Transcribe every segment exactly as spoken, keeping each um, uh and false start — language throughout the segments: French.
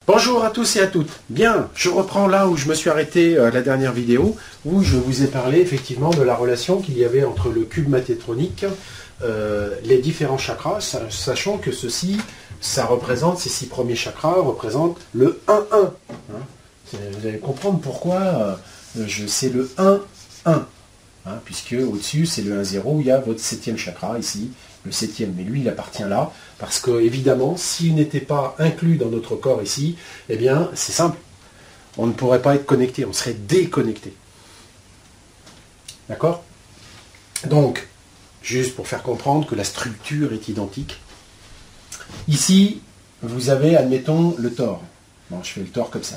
Bonjour à tous et à toutes. Bien, je reprends là où je me suis arrêté à la dernière vidéo, où je vous ai parlé effectivement de la relation qu'il y avait entre le cube matétronique, euh, les différents chakras, sachant que ceci, ça représente, ces six premiers chakras représentent le un un. Hein, vous allez comprendre pourquoi euh, c'est le un un. Hein, puisque au-dessus, c'est le un zéro, où il y a votre septième chakra, ici, le septième. Mais lui, il appartient là, parce que, évidemment, s'il n'était pas inclus dans notre corps ici, eh bien, c'est simple. On ne pourrait pas être connecté, on serait déconnecté. D'accord? Donc, juste pour faire comprendre que la structure est identique. Ici, vous avez, admettons, le tore. Bon, je fais le tore comme ça.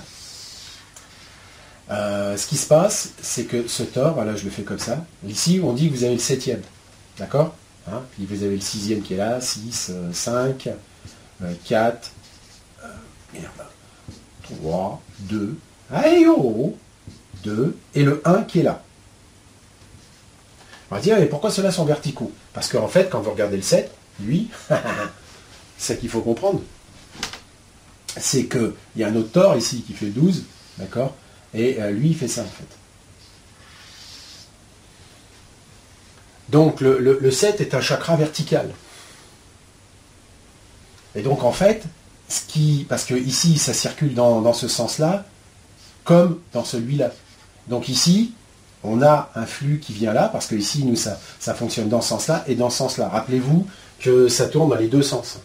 Euh, ce qui se passe, c'est que ce tore, là je le fais comme ça, ici on dit que vous avez le septième, d'accord, hein, puis vous avez le sixième qui est là, six, cinq, quatre, euh, merde, trois, deux, allez oh, deux, et le un qui est là. On va dire, mais pourquoi ceux-là sont verticaux? Parce qu'en fait, quand vous regardez le sept, lui, c'est ça qu'il faut comprendre, c'est qu'il y a un autre tore ici qui fait douze, d'accord. Et euh, lui, il fait ça, en fait. Donc, le, le, le sept est un chakra vertical. Et donc, en fait, ce qui, parce que ici, ça circule dans, dans ce sens-là, comme dans celui-là. Donc ici, on a un flux qui vient là, parce que ici, nous, ça, ça fonctionne dans ce sens-là et dans ce sens-là. Rappelez-vous que ça tourne dans les deux sens.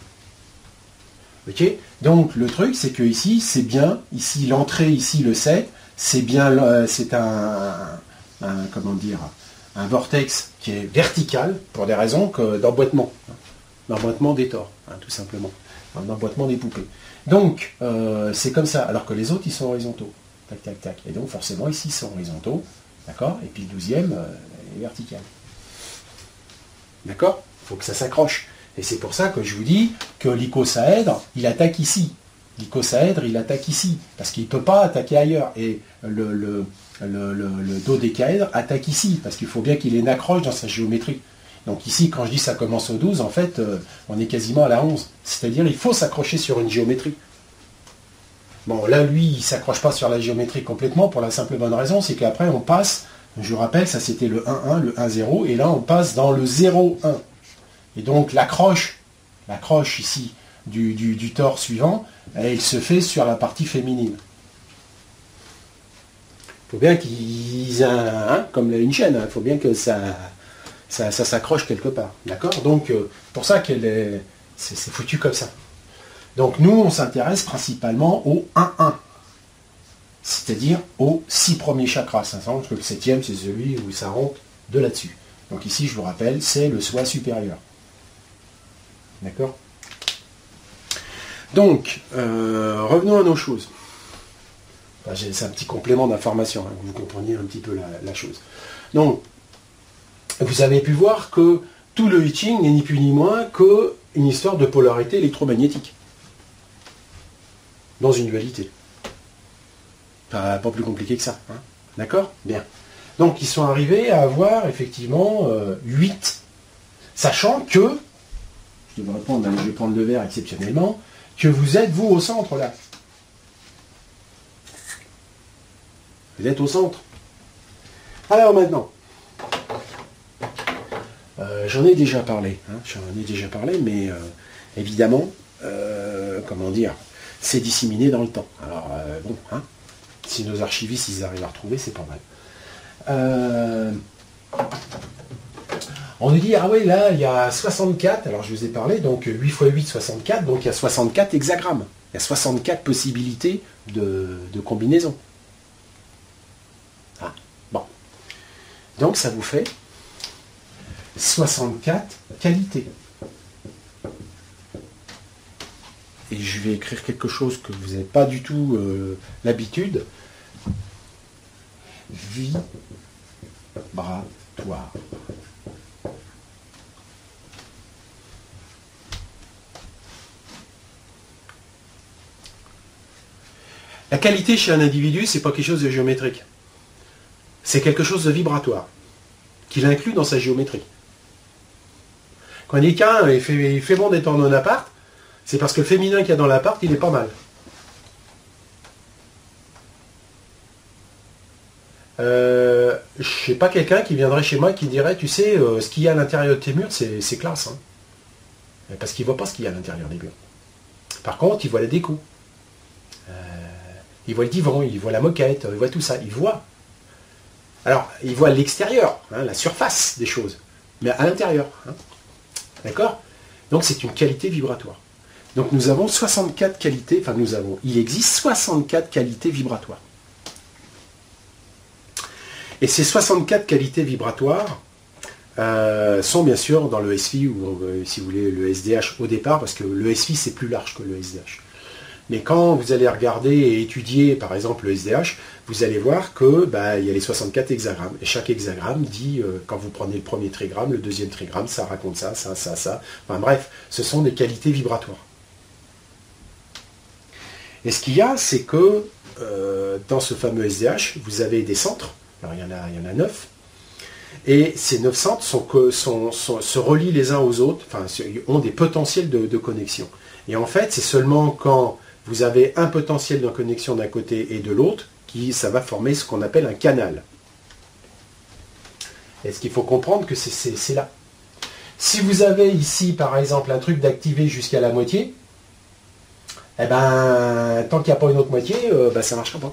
Ok, donc le truc c'est que ici c'est bien, ici l'entrée, ici le sept, c'est bien, c'est un, un, comment dire, un vortex qui est vertical pour des raisons que d'emboîtement, d'emboîtement des tores, hein, tout simplement, d'emboîtement des poupées. Donc euh, c'est comme ça, alors que les autres ils sont horizontaux, tac tac tac, et donc forcément ici ils sont horizontaux, d'accord, et puis le douzième euh, est vertical, d'accord, il faut que ça s'accroche. Et c'est pour ça que je vous dis que l'icosaèdre, il attaque ici. L'icosaèdre, il attaque ici. Parce qu'il ne peut pas attaquer ailleurs. Et le, le, le, le, le dodécaèdre attaque ici. Parce qu'il faut bien qu'il ait une accroche dans sa géométrie. Donc ici, quand je dis ça commence au douze, en fait, euh, on est quasiment à la onze. C'est-à-dire il faut s'accrocher sur une géométrie. Bon, là, lui, il ne s'accroche pas sur la géométrie complètement pour la simple bonne raison, c'est qu'après, on passe, je vous rappelle, ça c'était le un un, le un zéro, et là, on passe dans le zéro un. Et donc l'accroche, l'accroche ici du, du, du tore suivant, elle se fait sur la partie féminine. Il faut bien qu'ils aient un, hein, comme une chaîne, il hein, faut bien que ça, ça, ça s'accroche quelque part. D'accord? Donc euh, pour ça qu'elle est, c'est, c'est foutu comme ça. Donc nous, on s'intéresse principalement au un un. C'est-à-dire aux six premiers chakras. Sachant que le septième, c'est celui où ça rentre de là-dessus. Donc ici, je vous rappelle, c'est le soi supérieur. D'accord? Donc, euh, revenons à nos choses. Enfin, c'est un petit complément d'information, hein, que vous compreniez un petit peu la, la chose. Donc, vous avez pu voir que tout le I Ching n'est ni plus ni moins qu'une histoire de polarité électromagnétique. Dans une dualité. Pas, pas plus compliqué que ça. Hein. D'accord? Bien. Donc, ils sont arrivés à avoir, effectivement, euh, huit. Sachant que, je devrais prendre, je vais prendre le verre exceptionnellement, que vous êtes, vous, au centre, là. Vous êtes au centre. Alors, maintenant, euh, j'en ai déjà parlé, hein, j'en ai déjà parlé, mais, euh, évidemment, euh, comment dire, c'est disséminé dans le temps. Alors, euh, bon, hein, si nos archivistes, ils arrivent à retrouver, c'est pas mal. Euh... On nous dit, ah oui, là, il y a soixante-quatre, alors je vous ai parlé, donc huit fois huit, soixante-quatre, donc il y a soixante-quatre hexagrammes. Il y a soixante-quatre possibilités de, de combinaison. Ah, bon. Donc ça vous fait soixante-quatre qualités. Et je vais écrire quelque chose que vous n'avez pas du tout euh, l'habitude. Vibratoire. La qualité chez un individu, c'est pas quelque chose de géométrique. C'est quelque chose de vibratoire, qu'il inclut dans sa géométrie. Quand quelqu'un il fait, il fait bon d'être en appart, c'est parce que le féminin qu'il y a dans l'appart, il est pas mal. euh, je sais pas quelqu'un qui viendrait chez moi et qui dirait, tu sais, euh, ce qu'il y a à l'intérieur de tes murs, c'est classe. Hein. Parce qu'il ne voit pas ce qu'il y a à l'intérieur des murs. Par contre, il voit la déco. Euh, il voit le divan, il voit la moquette, il voit tout ça. Il voit. Alors, il voit l'extérieur, hein, la surface des choses, mais à l'intérieur. Hein. D'accord? Donc, c'est une qualité vibratoire. Donc, nous avons soixante-quatre qualités, enfin, nous avons, il existe soixante-quatre qualités vibratoires. Et ces soixante-quatre qualités vibratoires euh, sont bien sûr dans le S F I ou, euh, si vous voulez, le S D H au départ, parce que le S F I, c'est plus large que le S D H. Mais quand vous allez regarder et étudier, par exemple, le S D H, vous allez voir que bah, il y a les soixante-quatre hexagrammes. Et chaque hexagramme dit, euh, quand vous prenez le premier trigramme, le deuxième trigramme, ça raconte ça, ça, ça, ça. Enfin bref, ce sont des qualités vibratoires. Et ce qu'il y a, c'est que euh, dans ce fameux S D H, vous avez des centres. Alors il y en a, il y en a neuf. Et ces neuf centres sont que, sont, sont, se relient les uns aux autres, enfin, ont des potentiels de, de connexion. Et en fait, c'est seulement quand vous avez un potentiel de connexion d'un côté et de l'autre, qui ça va former ce qu'on appelle un canal. Et ce qu'il faut comprendre que c'est là. Si vous avez ici, par exemple, un truc d'activer jusqu'à la moitié, eh ben, tant qu'il n'y a pas une autre moitié, euh, ben, ça ne marchera pas.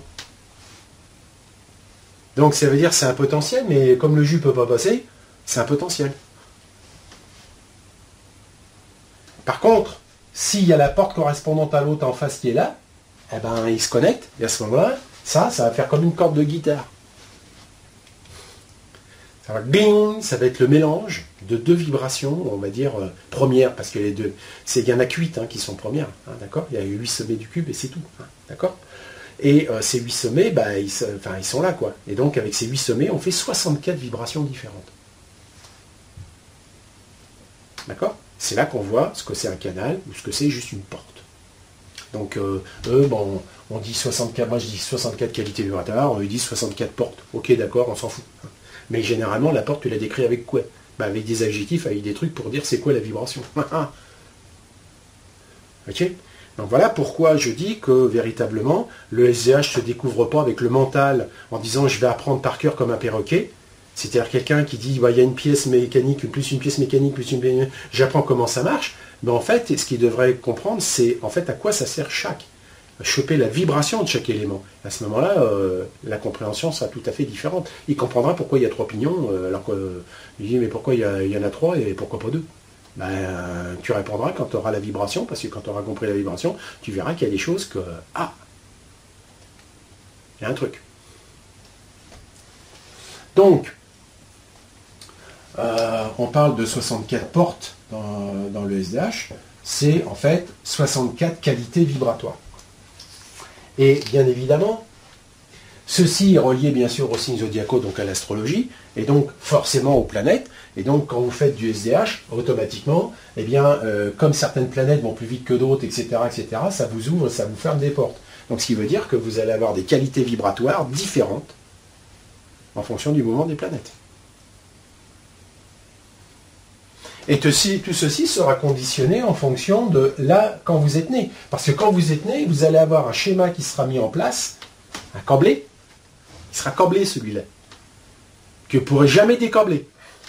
Donc ça veut dire que c'est un potentiel, mais comme le jus ne peut pas passer, c'est un potentiel. Par contre, s'il y a la porte correspondante à l'autre en face qui est là, eh ben, il se connecte, et à ce moment-là, ça, ça va faire comme une corde de guitare. Ça va bing, ça va être le mélange de deux vibrations, on va dire, euh, premières, parce que les deux, il y en a que huit hein, qui sont premières, hein, d'accord? Il y a huit sommets du cube et c'est tout, hein, d'accord? Et euh, ces huit sommets, bah, ils, enfin, ils sont là, quoi. Et donc, avec ces huit sommets, on fait soixante-quatre vibrations différentes. D'accord? C'est là qu'on voit ce que c'est un canal ou ce que c'est juste une porte. Donc, euh, eux, bon, on dit soixante-quatre, moi je dis soixante-quatre qualités vibratoires, eux ils disent soixante-quatre portes. Ok, d'accord, on s'en fout. Mais généralement, la porte, tu la décris avec quoi? Bah, avec des adjectifs, avec des trucs pour dire c'est quoi la vibration. Ok? Donc voilà pourquoi je dis que véritablement, le S D H ne se découvre pas avec le mental en disant je vais apprendre par cœur comme un perroquet. C'est-à-dire quelqu'un qui dit bah, il y a une pièce mécanique, plus une pièce mécanique, plus une j'apprends comment ça marche. Mais en fait, ce qu'il devrait comprendre, c'est en fait à quoi ça sert chaque. Choper la vibration de chaque élément. À ce moment-là, euh, la compréhension sera tout à fait différente. Il comprendra pourquoi il y a trois pignons, euh, alors qu'il euh, dit mais pourquoi il y, a, il y en a trois et pourquoi pas deux? Ben, tu répondras quand tu auras la vibration, parce que quand tu auras compris la vibration, tu verras qu'il y a des choses que... Ah, il y a un truc. Donc, euh, on parle de soixante-quatre portes dans, dans le S D H, c'est en fait soixante-quatre qualités vibratoires. Et bien évidemment, ceci est relié bien sûr aux signes zodiacaux, donc à l'astrologie, et donc forcément aux planètes. Et donc quand vous faites du S D H, automatiquement, eh bien, euh, comme certaines planètes vont plus vite que d'autres, et cetera, et cetera, ça vous ouvre, ça vous ferme des portes. Donc ce qui veut dire que vous allez avoir des qualités vibratoires différentes en fonction du mouvement des planètes. Et tout ceci sera conditionné en fonction de là, quand vous êtes né. Parce que quand vous êtes né, vous allez avoir un schéma qui sera mis en place, un câblé. Il sera câblé celui-là. Que vous ne pourrez jamais décâbler.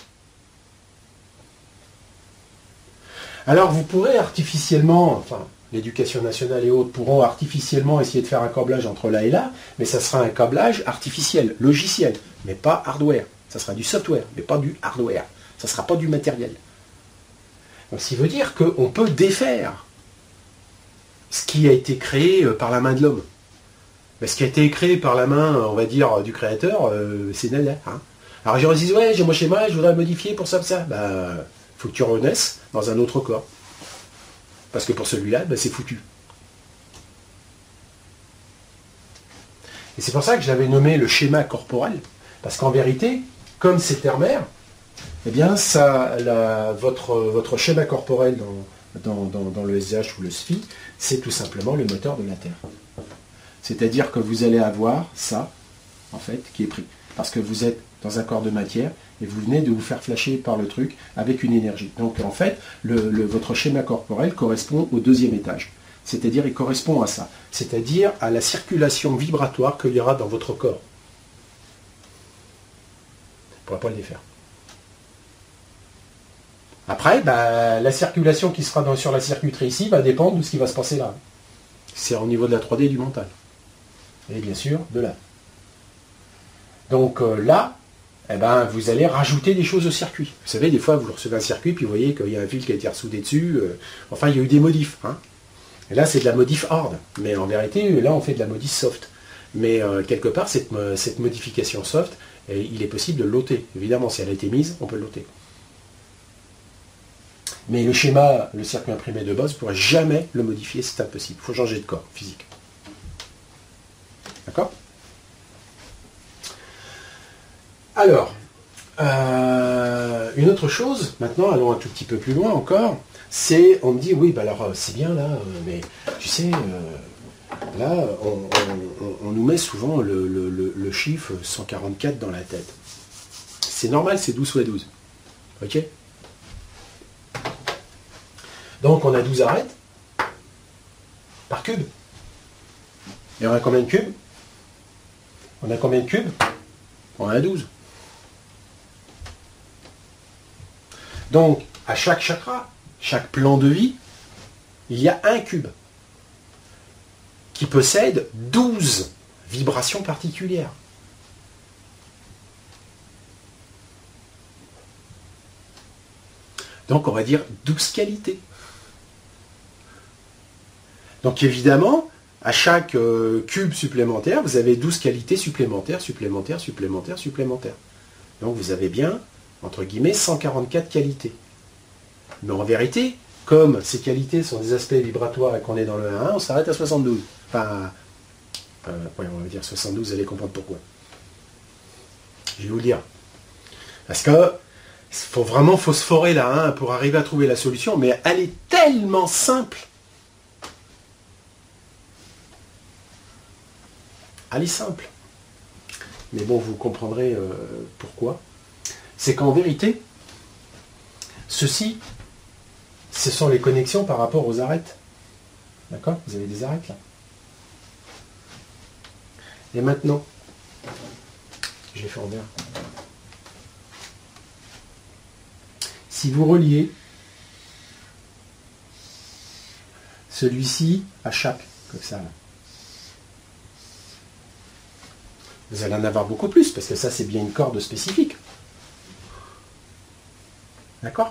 Alors vous pourrez artificiellement, enfin l'éducation nationale et autres pourront artificiellement essayer de faire un câblage entre là et là, mais ça sera un câblage artificiel, logiciel, mais pas hardware. Ça sera du software, mais pas du hardware. Ça ne sera pas du matériel. Donc, ce qui veut dire qu'on peut défaire ce qui a été créé par la main de l'homme. Mais ce qui a été créé par la main, on va dire, du créateur, euh, c'est nada. Hein. Alors, je dis, ouais, j'ai mon schéma, je voudrais le modifier pour ça, pour ça. Bah, faut que tu renaisses dans un autre corps. Parce que pour celui-là, bah, c'est foutu. Et c'est pour ça que je l'avais nommé le schéma corporel. Parce qu'en vérité, comme c'est ternaire, eh bien, ça, la, votre, votre schéma corporel dans, dans, dans, dans le S D H ou le S F I, c'est tout simplement le moteur de la Terre. C'est-à-dire que vous allez avoir ça, en fait, qui est pris. Parce que vous êtes dans un corps de matière et vous venez de vous faire flasher par le truc avec une énergie. Donc, en fait, le, le, votre schéma corporel correspond au deuxième étage. C'est-à-dire, il correspond à ça. C'est-à-dire à la circulation vibratoire qu'il y aura dans votre corps. ne pourrez pas le défaire. Après, bah, la circulation qui sera dans, sur la circuiterie ici va dépendre de ce qui va se passer là. C'est au niveau de la trois D du mental. Et bien sûr, de là. Donc euh, là, eh ben, vous allez rajouter des choses au circuit. Vous savez, des fois, vous recevez un circuit, puis vous voyez qu'il y a un fil qui a été ressoudé dessus. Euh, enfin, il y a eu des modifs. Hein. Et là, c'est de la modif hard. Mais en vérité, là, on fait de la modif soft. Mais euh, quelque part, cette, cette modification soft, et il est possible de l'ôter. Évidemment, si elle a été mise, on peut l'ôter. Mais le schéma, le circuit imprimé de base, vous ne pourrez jamais le modifier, c'est impossible. Il faut changer de corps physique. D'accord ? Alors, euh, une autre chose, maintenant, allons un tout petit peu plus loin encore, c'est, on me dit, oui, bah alors, c'est bien là, euh, mais tu sais, euh, là, on, on, on nous met souvent le, le, le, le chiffre cent quarante-quatre dans la tête. C'est normal, c'est douze fois douze. Ok ? Donc, on a douze arêtes par cube. Et on a combien de cubes ? On a combien de cubes ? On a douze. Donc, à chaque chakra, chaque plan de vie, il y a un cube qui possède douze vibrations particulières. Donc, on va dire douze qualités. Donc, évidemment, à chaque euh, cube supplémentaire, vous avez douze qualités supplémentaires, supplémentaires, supplémentaires, supplémentaires. Donc, vous avez bien, entre guillemets, cent quarante-quatre qualités. Mais en vérité, comme ces qualités sont des aspects vibratoires et qu'on est dans le un, on s'arrête à soixante-douze. Enfin, euh, ouais, on va dire soixante-douze, vous allez comprendre pourquoi. Je vais vous le dire. Parce que il faut vraiment phosphorer la un pour arriver à trouver la solution, mais elle est tellement simple. Elle est simple. Mais bon, vous comprendrez euh, pourquoi. C'est qu'en vérité, ceci, ce sont les connexions par rapport aux arêtes. D'accord ? Vous avez des arêtes là. Et maintenant, je vais faire en vert. Si vous reliez celui-ci à chaque, comme ça, là, vous allez en avoir beaucoup plus, parce que ça, c'est bien une corde spécifique. D'accord ?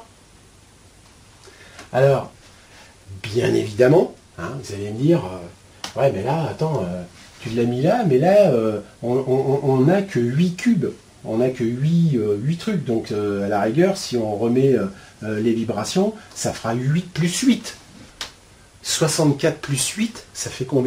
Alors, bien évidemment, hein, vous allez me dire, euh, ouais, mais là, attends, euh, tu l'as mis là, mais là, euh, on n'a que huit cubes. On n'a que huit, euh, huit trucs. Donc, euh, à la rigueur, si on remet euh, les vibrations, ça fera huit plus huit. soixante-quatre plus huit, ça fait combien ?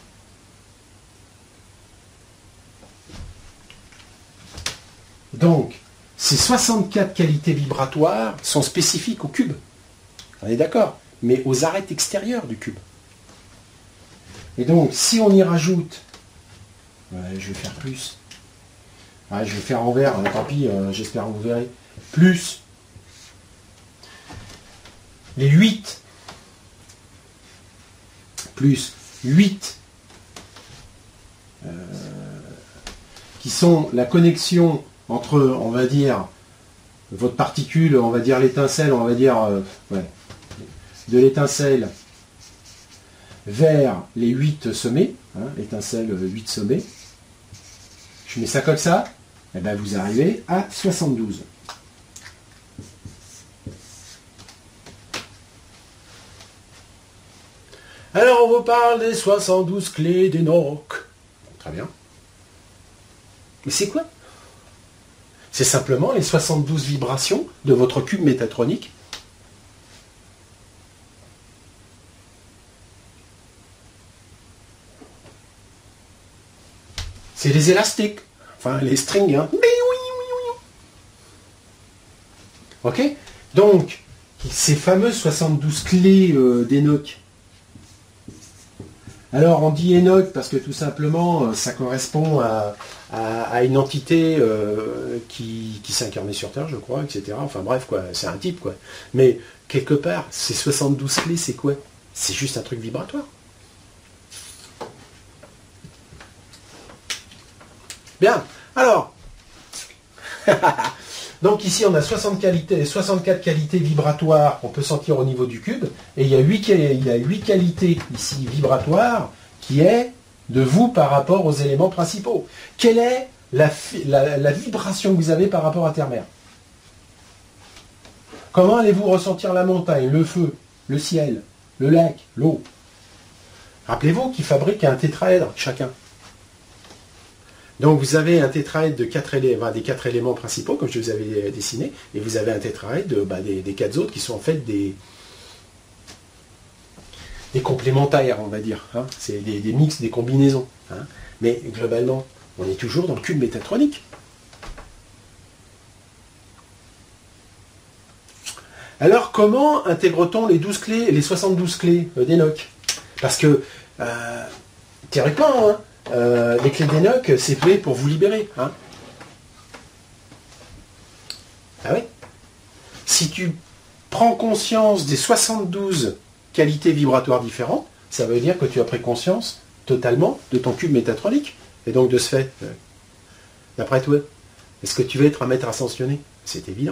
Donc, ces soixante-quatre qualités vibratoires sont spécifiques au cube. On est d'accord, mais aux arêtes extérieures du cube. Et donc, si on y rajoute, ouais, je vais faire plus. Ouais, je vais faire en vert, hein, tant pis, euh, j'espère que vous verrez. Plus les huit, plus huit, euh, qui sont la connexion entre, on va dire, votre particule, on va dire l'étincelle, on va dire, euh, ouais, de l'étincelle vers les huit sommets, hein, étincelle huit sommets. Je mets ça comme ça, et bien vous arrivez à soixante-douze. Alors on vous parle des soixante-douze clés d'Enoch. Très bien. Mais c'est quoi ? C'est simplement les soixante-douze vibrations de votre cube métatronique. C'est les élastiques, enfin les strings. Hein. Ok ? Donc, ces fameuses soixante-douze clés euh, d'Enoch. Alors, on dit Enoch parce que tout simplement, ça correspond à, à, à une entité euh, qui, qui s'est incarnée sur Terre, je crois, et cetera. Enfin bref, quoi, c'est un type, quoi. Mais quelque part, ces soixante-douze clés, c'est quoi ? C'est juste un truc vibratoire. Bien, alors, Donc ici, on a soixante qualités, soixante-quatre qualités vibratoires qu'on peut sentir au niveau du cube. Et il y a huit, il y a huit qualités ici vibratoires qui est de vous par rapport aux éléments principaux. Quelle est la, la, la vibration que vous avez par rapport à Terre-Mère? Comment allez-vous ressentir la montagne, le feu, le ciel, le lac, l'eau? Rappelez-vous qu'ils fabriquent un tétraèdre chacun. Donc vous avez un tétraèdre de quatre éléments, des quatre éléments principaux, comme je vous avais dessiné, et vous avez un tétraèdre de, bah, des, des quatre autres qui sont en fait des, des complémentaires, on va dire. Hein. C'est des, des mix, des combinaisons. Hein. Mais globalement, on est toujours dans le cube métatronique. Alors comment intègre-t-on les douze clés, les soixante-douze clés euh, d'Enoch? Parce que, euh, théoriquement, hein, euh, les clés d'Enoch, c'est fait pour vous libérer. Hein. Ah oui. Si tu prends conscience des soixante-douze qualités vibratoires différentes, ça veut dire que tu as pris conscience totalement de ton cube métatronique. Et donc de ce fait, euh, d'après toi, est-ce que tu veux être un maître ascensionné? C'est évident.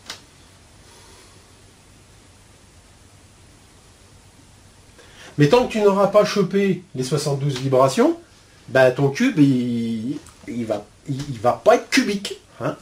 Mais tant que tu n'auras pas chopé les soixante-douze vibrations, bah ton cube, il, il va, il, il va pas être cubique. Hein.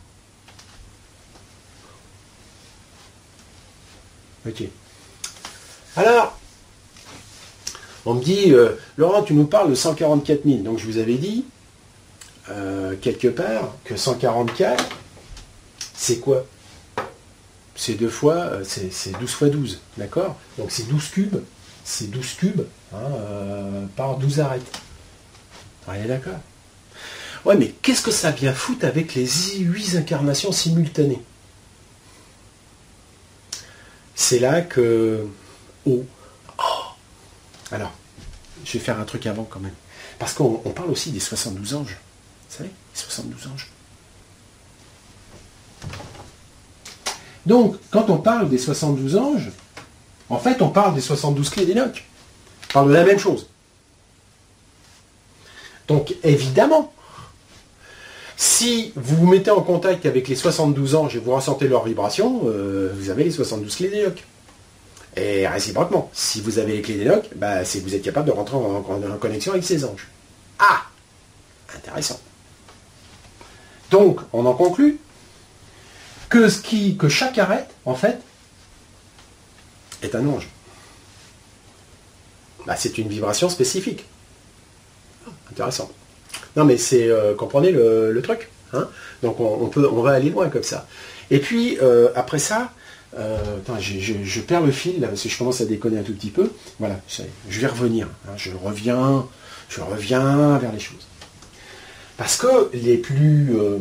Ok. Alors, on me dit, euh, Laurent, tu nous parles de cent quarante-quatre mille. Donc je vous avais dit, euh, quelque part, que cent quarante-quatre, c'est quoi? C'est deux fois, c'est douze fois douze, d'accord? Donc c'est douze cubes. C'est douze cubes hein, euh, par douze arêtes. On est d'accord? Ouais, mais qu'est-ce que ça vient foutre avec les huit incarnations simultanées? C'est là que... Oh. Oh. Alors, je vais faire un truc avant quand même. Parce qu'on on parle aussi des soixante-douze anges. Vous savez, les soixante-douze anges. Donc, quand on parle des soixante-douze anges, en fait, on parle des soixante-douze clés d'Enoch. On parle de la même chose. Donc, évidemment, si vous vous mettez en contact avec les soixante-douze anges et vous ressentez leur vibration, euh, vous avez les soixante-douze clés d'Enoch. Et réciproquement, si vous avez les clés d'Enoch, bah, c'est que vous êtes capable de rentrer en, en, en connexion avec ces anges. Ah! Intéressant. Donc, on en conclut que, ce qui, que chaque arête, en fait, est un ange. Bah, c'est une vibration spécifique. Intéressant. Non mais c'est, euh, comprenez le, le truc. Hein. Donc on, on, peut, on va aller loin comme ça. Et puis euh, après ça, euh, attends, je, je, je perds le fil là parce que je commence à déconner un tout petit peu. Voilà, je vais revenir. Hein. Je reviens, je reviens vers les choses. Parce que les plus, euh,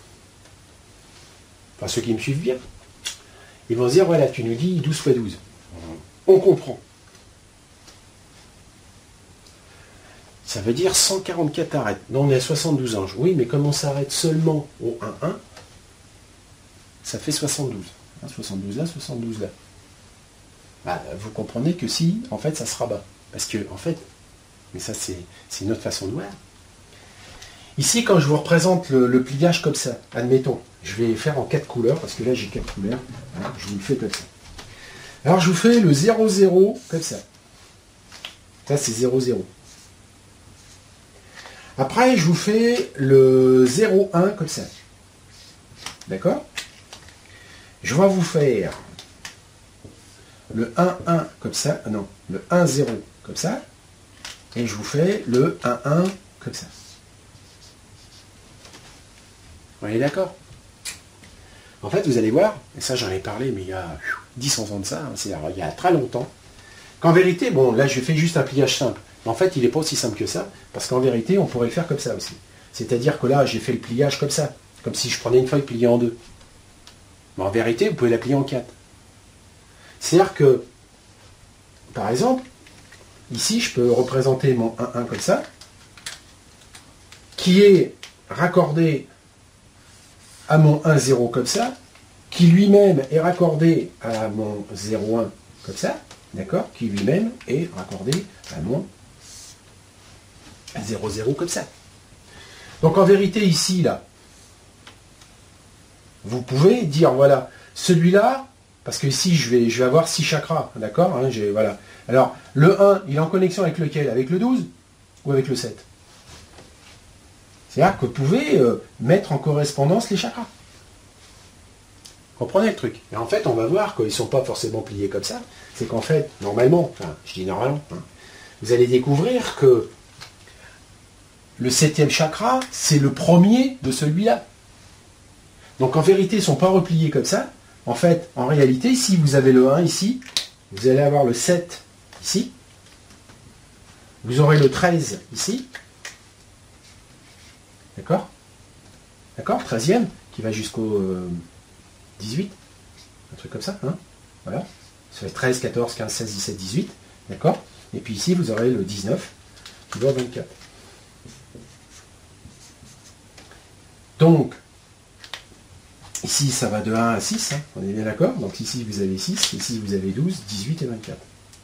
enfin ceux qui me suivent bien, ils vont se dire voilà, tu nous dis douze fois douze. On comprend. Ça veut dire cent quarante-quatre arêtes. Non, on est à soixante-douze anges. Oui, mais comme on s'arrête seulement au un un, ça fait soixante-douze. Hein, soixante-douze là, soixante-douze là. Bah, vous comprenez que si, en fait, ça se rabat. Parce que, en fait, mais ça, c'est une autre façon de voir. Ici, quand je vous représente le, le pliage comme ça, admettons, je vais faire en quatre couleurs, parce que là, j'ai quatre couleurs. Hein, je vous le fais comme ça. Alors, je vous fais le zéro zéro comme ça. Ça, c'est zéro zéro. Après, je vous fais le zéro un comme ça. D'accord? Je vais vous faire le un un comme ça. Non, le un zéro comme ça. Et je vous fais le un un comme ça. On est d'accord? En fait, vous allez voir, et ça j'en ai parlé, mais il y a dix ans de ça, hein, c'est il y a très longtemps, qu'en vérité, bon, là je fais juste un pliage simple. En fait, il n'est pas aussi simple que ça, parce qu'en vérité, on pourrait le faire comme ça aussi. C'est-à-dire que là, j'ai fait le pliage comme ça, comme si je prenais une feuille pliée en deux. Mais en vérité, vous pouvez la plier en quatre. C'est-à-dire que, par exemple, ici, je peux représenter mon un un comme ça, qui est raccordé à mon un zéro comme ça, qui lui-même est raccordé à mon zéro un comme ça, d'accord, qui lui-même est raccordé à mon zéro zéro comme ça. Donc en vérité, ici, là, vous pouvez dire, voilà, celui-là, parce que ici, je vais, je vais avoir six chakras, d'accord, hein, voilà. Alors, le un, il est en connexion avec lequel? Avec le douze ou avec le sept? C'est-à-dire que vous pouvez euh, mettre en correspondance les chakras. Comprenez le truc? Et en fait, on va voir qu'ils ne sont pas forcément pliés comme ça. C'est qu'en fait, normalement, enfin, je dis normalement, hein, vous allez découvrir que le septième chakra, c'est le premier de celui-là. Donc en vérité, ils ne sont pas repliés comme ça. En fait, en réalité, si vous avez le un ici, vous allez avoir le sept ici. Vous aurez le treize ici. D'accord? D'accord? treizième, qui va jusqu'au euh, dix-huit. Un truc comme ça. Hein, voilà. Ça fait treize, quatorze, quinze, seize, dix-sept, dix-huit. D'accord? Et puis ici, vous aurez le dix-neuf, qui va au vingt-quatre. Donc, ici, ça va de un à six, hein, on est bien d'accord. Donc ici, vous avez six, ici, vous avez douze, dix-huit et vingt-quatre.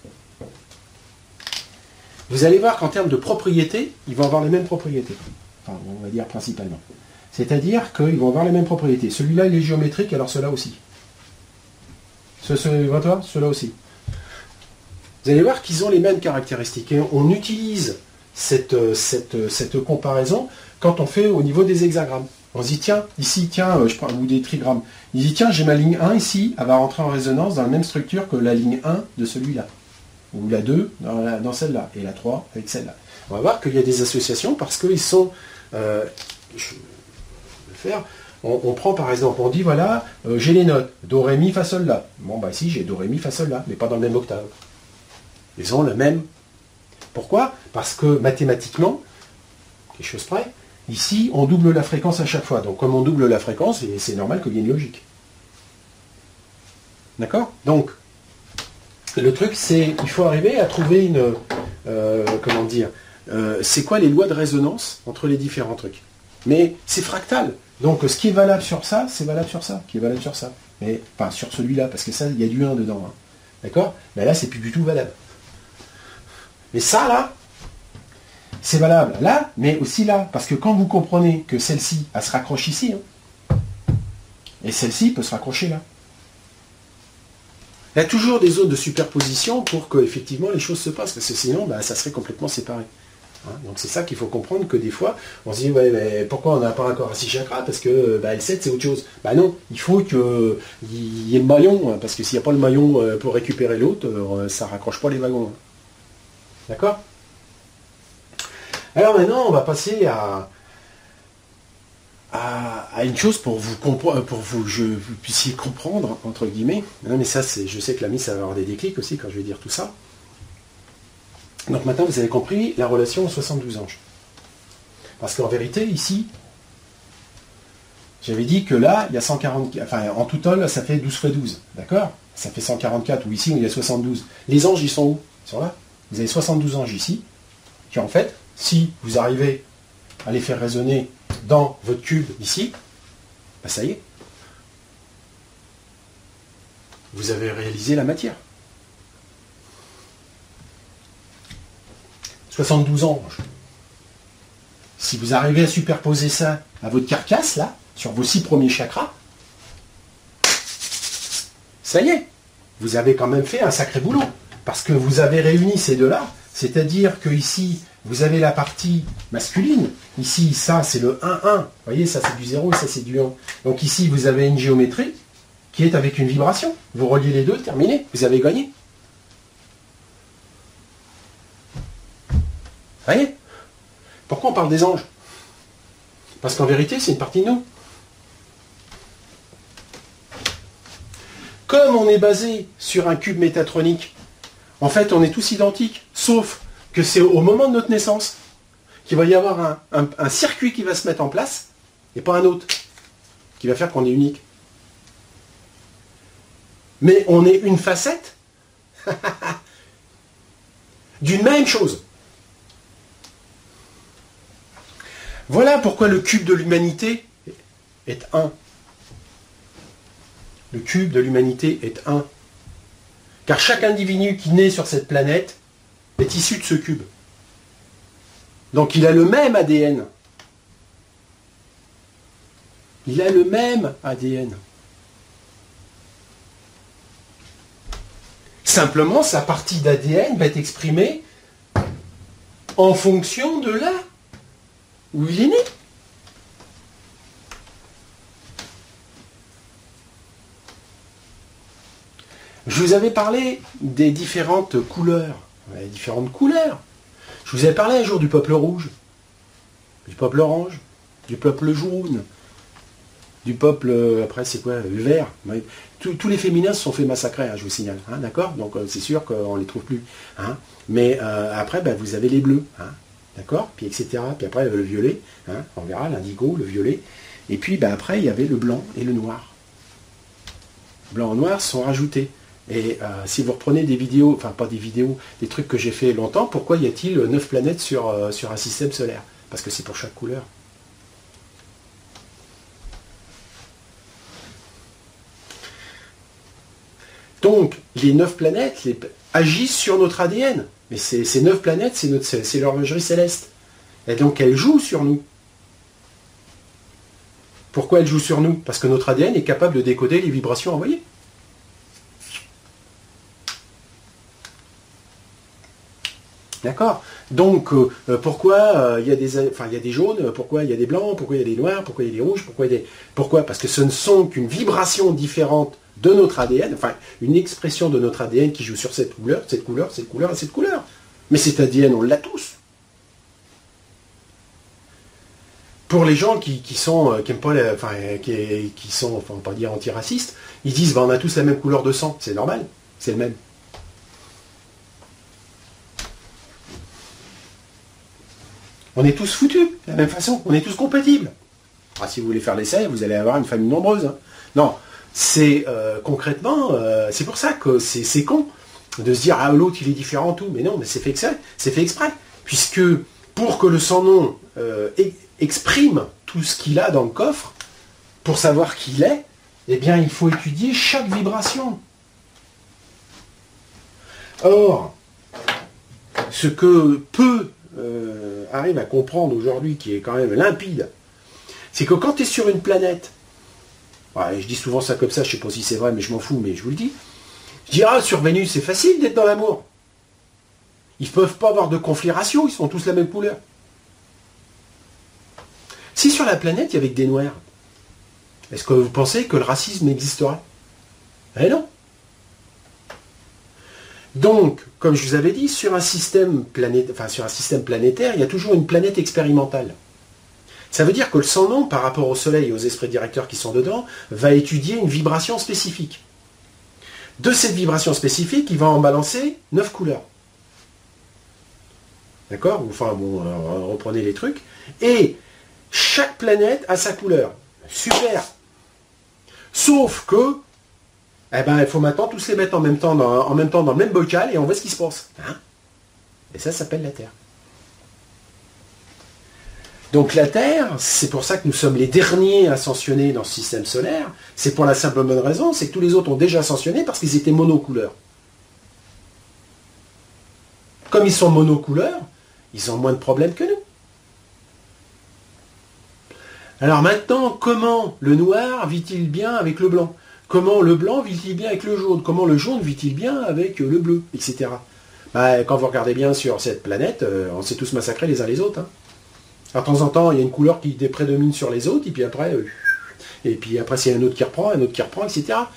Vous allez voir qu'en termes de propriétés, ils vont avoir les mêmes propriétés. Enfin, on va dire principalement. C'est-à-dire qu'ils vont avoir les mêmes propriétés. Celui-là, il est géométrique, alors cela aussi. Ce, ce, vois-toi, cela aussi. Vous allez voir qu'ils ont les mêmes caractéristiques. Et on utilise cette, cette, cette comparaison quand on fait au niveau des hexagrammes. On se dit, tiens, ici, tiens, je prends, ou des trigrammes. Il dit, tiens, j'ai ma ligne un ici, elle va rentrer en résonance dans la même structure que la ligne un de celui-là. Ou la deux dans, la, dans celle-là. Et la trois avec celle-là. On va voir qu'il y a des associations parce qu'ils sont... Euh, je vais le faire. On, on prend par exemple, on dit, voilà, euh, j'ai les notes. Do, ré, mi, fa, sol, la. Bon, bah ici, j'ai do, ré, mi, fa, sol, la. Mais pas dans le même octave. Ils ont le même. Pourquoi? Parce que mathématiquement, quelque chose près, ici, on double la fréquence à chaque fois. Donc, comme on double la fréquence, c'est normal qu'il y ait une logique. D'accord? Donc, le truc, c'est qu'il faut arriver à trouver une... Euh, comment dire euh, c'est quoi les lois de résonance entre les différents trucs? Mais c'est fractal. Donc, ce qui est valable sur ça, c'est valable sur ça. Qui est valable sur ça. Mais, enfin, sur celui-là, parce que ça, il y a du un dedans. Hein. D'accord? Mais là, c'est plus du tout valable. Mais ça, là, c'est valable là, mais aussi là. Parce que quand vous comprenez que celle-ci, elle se raccroche ici, hein, et celle-ci peut se raccrocher là. Il y a toujours des zones de superposition pour que, effectivement, les choses se passent. Parce que sinon, bah, ça serait complètement séparé. Hein, donc c'est ça qu'il faut comprendre, que des fois, on se dit, ouais, mais pourquoi on n'a pas encore à six chakras? Parce que bah, L sept, c'est autre chose. Bah non, il faut qu'il y ait le maillon. Hein, parce que s'il n'y a pas le maillon pour récupérer l'autre, ça ne raccroche pas les wagons. Hein. D'accord? Alors maintenant, on va passer à, à, à une chose pour vous pour vous, je, vous puissiez comprendre, entre guillemets. Non, mais ça, c'est, je sais que l'ami, ça va avoir des déclics aussi quand je vais dire tout ça. Donc maintenant, vous avez compris la relation aux soixante-douze anges. Parce qu'en vérité, ici, j'avais dit que là, il y a cent quarante, enfin, en total, ça fait douze fois douze. D'accord? Ça fait cent quarante-quatre, ou ici, il y a soixante-douze. Les anges, ils sont où? Ils sont là. Vous avez soixante-douze anges ici, qui en fait, si vous arrivez à les faire résonner dans votre cube ici, ben ça y est. Vous avez réalisé la matière. soixante-douze anges. Si vous arrivez à superposer ça à votre carcasse, là, sur vos six premiers chakras, ça y est. Vous avez quand même fait un sacré boulot. Parce que vous avez réuni ces deux-là, c'est-à-dire que ici, vous avez la partie masculine. Ici, ça, c'est le un un. Vous voyez, ça, c'est du zéro et ça, c'est du un. Donc ici, vous avez une géométrie qui est avec une vibration. Vous reliez les deux, terminé. Vous avez gagné. Vous voyez? Pourquoi on parle des anges? Parce qu'en vérité, c'est une partie de nous. Comme on est basé sur un cube métatronique, en fait, on est tous identiques, sauf que c'est au moment de notre naissance qu'il va y avoir un, un, un circuit qui va se mettre en place, et pas un autre, qui va faire qu'on est unique. Mais on est une facette d'une même chose. Voilà pourquoi le cube de l'humanité est un. Le cube de l'humanité est un. Car chaque individu qui naît sur cette planète est issu de ce cube. Donc il a le même A D N. Il a le même A D N. Simplement, sa partie d'A D N va être exprimée en fonction de là où il est né. Je vous avais parlé des différentes couleurs. Les différentes couleurs. Je vous avais parlé un jour du peuple rouge, du peuple orange, du peuple jaune, du peuple, après c'est quoi, le vert. Tous, tous les féminins se sont fait massacrer, hein, je vous signale, hein, d'accord. Donc euh, c'est sûr qu'on ne les trouve plus. Hein. Mais euh, après, ben, vous avez les bleus, hein, d'accord. Puis et cetera. Puis après, le violet, hein, on verra, l'indigo, le violet. Et puis ben, après, il y avait le blanc et le noir. Blanc et noir sont rajoutés. Et euh, si vous reprenez des vidéos, enfin pas des vidéos, des trucs que j'ai fait longtemps, pourquoi y a-t-il neuf planètes sur, euh, sur un système solaire? Parce que c'est pour chaque couleur. Donc, les neuf planètes les, agissent sur notre A D N. Mais ces, ces neuf planètes, c'est, notre, c'est l'horlogerie céleste. Et donc, elles jouent sur nous. Pourquoi elles jouent sur nous? Parce que notre A D N est capable de décoder les vibrations envoyées. D'accord. Donc, euh, pourquoi il euh, y a des, enfin, y a des jaunes, pourquoi il y a des blancs, pourquoi il y a des noirs, pourquoi il y a des rouges, pourquoi il y a des... Pourquoi? Parce que ce ne sont qu'une vibration différente de notre A D N, enfin, une expression de notre A D N qui joue sur cette couleur, cette couleur, cette couleur et cette couleur. Mais cet A D N, on l'a tous. Pour les gens qui, qui sont, euh, qui aiment pas, la, enfin, qui, qui sont, enfin, on va pas dire antiracistes, ils disent, bah, on a tous la même couleur de sang. C'est normal, c'est le même. On est tous foutus, de la même façon, on est tous compatibles. Ah, si vous voulez faire l'essai, vous allez avoir une famille nombreuse. Hein. Non, c'est euh, concrètement, euh, c'est pour ça que c'est, c'est con de se dire, ah, l'autre il est différent, tout. Mais non, mais c'est fait exprès, c'est fait exprès. Puisque pour que le sans-nom euh, exprime tout ce qu'il a dans le coffre, pour savoir qui il est, eh bien, il faut étudier chaque vibration. Or, ce que peu Euh, arrive à comprendre aujourd'hui, qui est quand même limpide, c'est que quand tu es sur une planète, ouais, je dis souvent ça comme ça, je ne sais pas si c'est vrai, mais je m'en fous, mais je vous le dis, je dis, ah, sur Vénus, c'est facile d'être dans l'amour. Ils ne peuvent pas avoir de conflit ratio, ils sont tous la même couleur. Si sur la planète, il y avait que des noirs, est-ce que vous pensez que le racisme existerait? Eh non. Donc, comme je vous avais dit, sur un système planétaire, enfin, sur un système planétaire, il y a toujours une planète expérimentale. Ça veut dire que le sans-nom, par rapport au Soleil et aux esprits directeurs qui sont dedans, va étudier une vibration spécifique. De cette vibration spécifique, il va en balancer neuf couleurs. D'accord? Enfin, bon, euh, reprenez les trucs. Et chaque planète a sa couleur. Super! Sauf que eh ben, il faut maintenant tous les mettre en même temps dans, en même temps dans le même bocal et on voit ce qui se passe. Hein? Et ça, ça s'appelle la Terre. Donc la Terre, c'est pour ça que nous sommes les derniers ascensionnés dans ce système solaire. C'est pour la simple bonne raison, c'est que tous les autres ont déjà ascensionné parce qu'ils étaient monocouleurs. Comme ils sont monocouleurs, ils ont moins de problèmes que nous. Alors maintenant, comment le noir vit-il bien avec le blanc? Comment le blanc vit-il bien avec le jaune? Comment le jaune vit-il bien avec le bleu, et cetera. Bah, quand vous regardez bien sur cette planète, euh, on s'est tous massacrés les uns les autres. Hein. Alors, de temps en temps, il y a une couleur qui prédomine sur les autres, et puis après, euh, et puis après, c'est un autre qui reprend, un autre qui reprend, et cetera.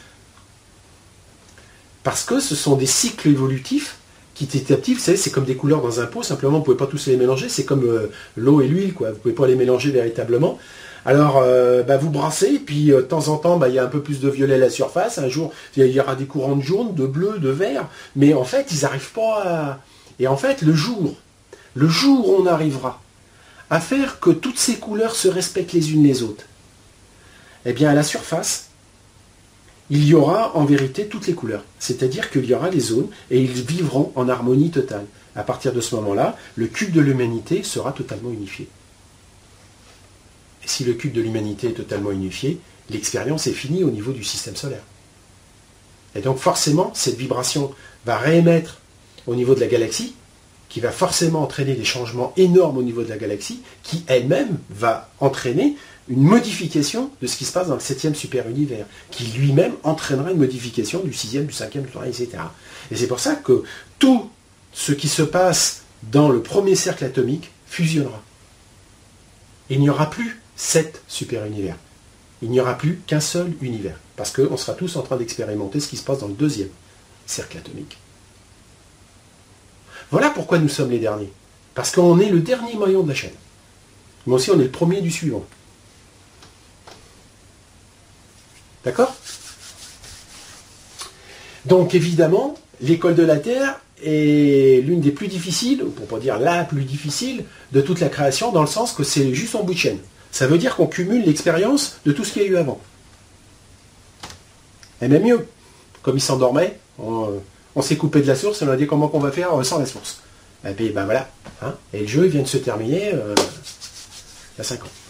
Parce que ce sont des cycles évolutifs qui petit à petit, vous savez, c'est comme des couleurs dans un pot, simplement, vous ne pouvez pas tous les mélanger, c'est comme euh, l'eau et l'huile, quoi. Vous ne pouvez pas les mélanger véritablement. Alors, euh, bah, vous brassez, et puis euh, de temps en temps, bah, il y a un peu plus de violet à la surface. Un jour, il y aura des courants de jaune, de bleu, de vert. Mais en fait, ils n'arrivent pas à... Et en fait, le jour, le jour où on arrivera à faire que toutes ces couleurs se respectent les unes les autres, eh bien, à la surface, il y aura en vérité toutes les couleurs. C'est-à-dire qu'il y aura les zones, et ils vivront en harmonie totale. À partir de ce moment-là, le cube de l'humanité sera totalement unifié. Si le cube de l'humanité est totalement unifié, l'expérience est finie au niveau du système solaire. Et donc forcément, cette vibration va réémettre au niveau de la galaxie, qui va forcément entraîner des changements énormes au niveau de la galaxie, qui elle-même va entraîner une modification de ce qui se passe dans le septième super-univers, qui lui-même entraînera une modification du sixième, du cinquième, du troisième, et cetera. Et c'est pour ça que tout ce qui se passe dans le premier cercle atomique fusionnera. Il n'y aura plus sept super-univers. Il n'y aura plus qu'un seul univers, parce qu'on sera tous en train d'expérimenter ce qui se passe dans le deuxième cercle atomique. Voilà pourquoi nous sommes les derniers. Parce qu'on est le dernier maillon de la chaîne. Mais aussi on est le premier du suivant. D'accord? Donc évidemment, l'école de la Terre est l'une des plus difficiles, pour pas dire la plus difficile, de toute la création, dans le sens que c'est juste en bout de chaîne. Ça veut dire qu'on cumule l'expérience de tout ce qu'il y a eu avant. Et même mieux, comme il s'endormait, on, on s'est coupé de la source et on a dit comment on va faire sans la source. Et puis ben voilà. Hein, et le jeu vient de se terminer euh, il y a cinq ans.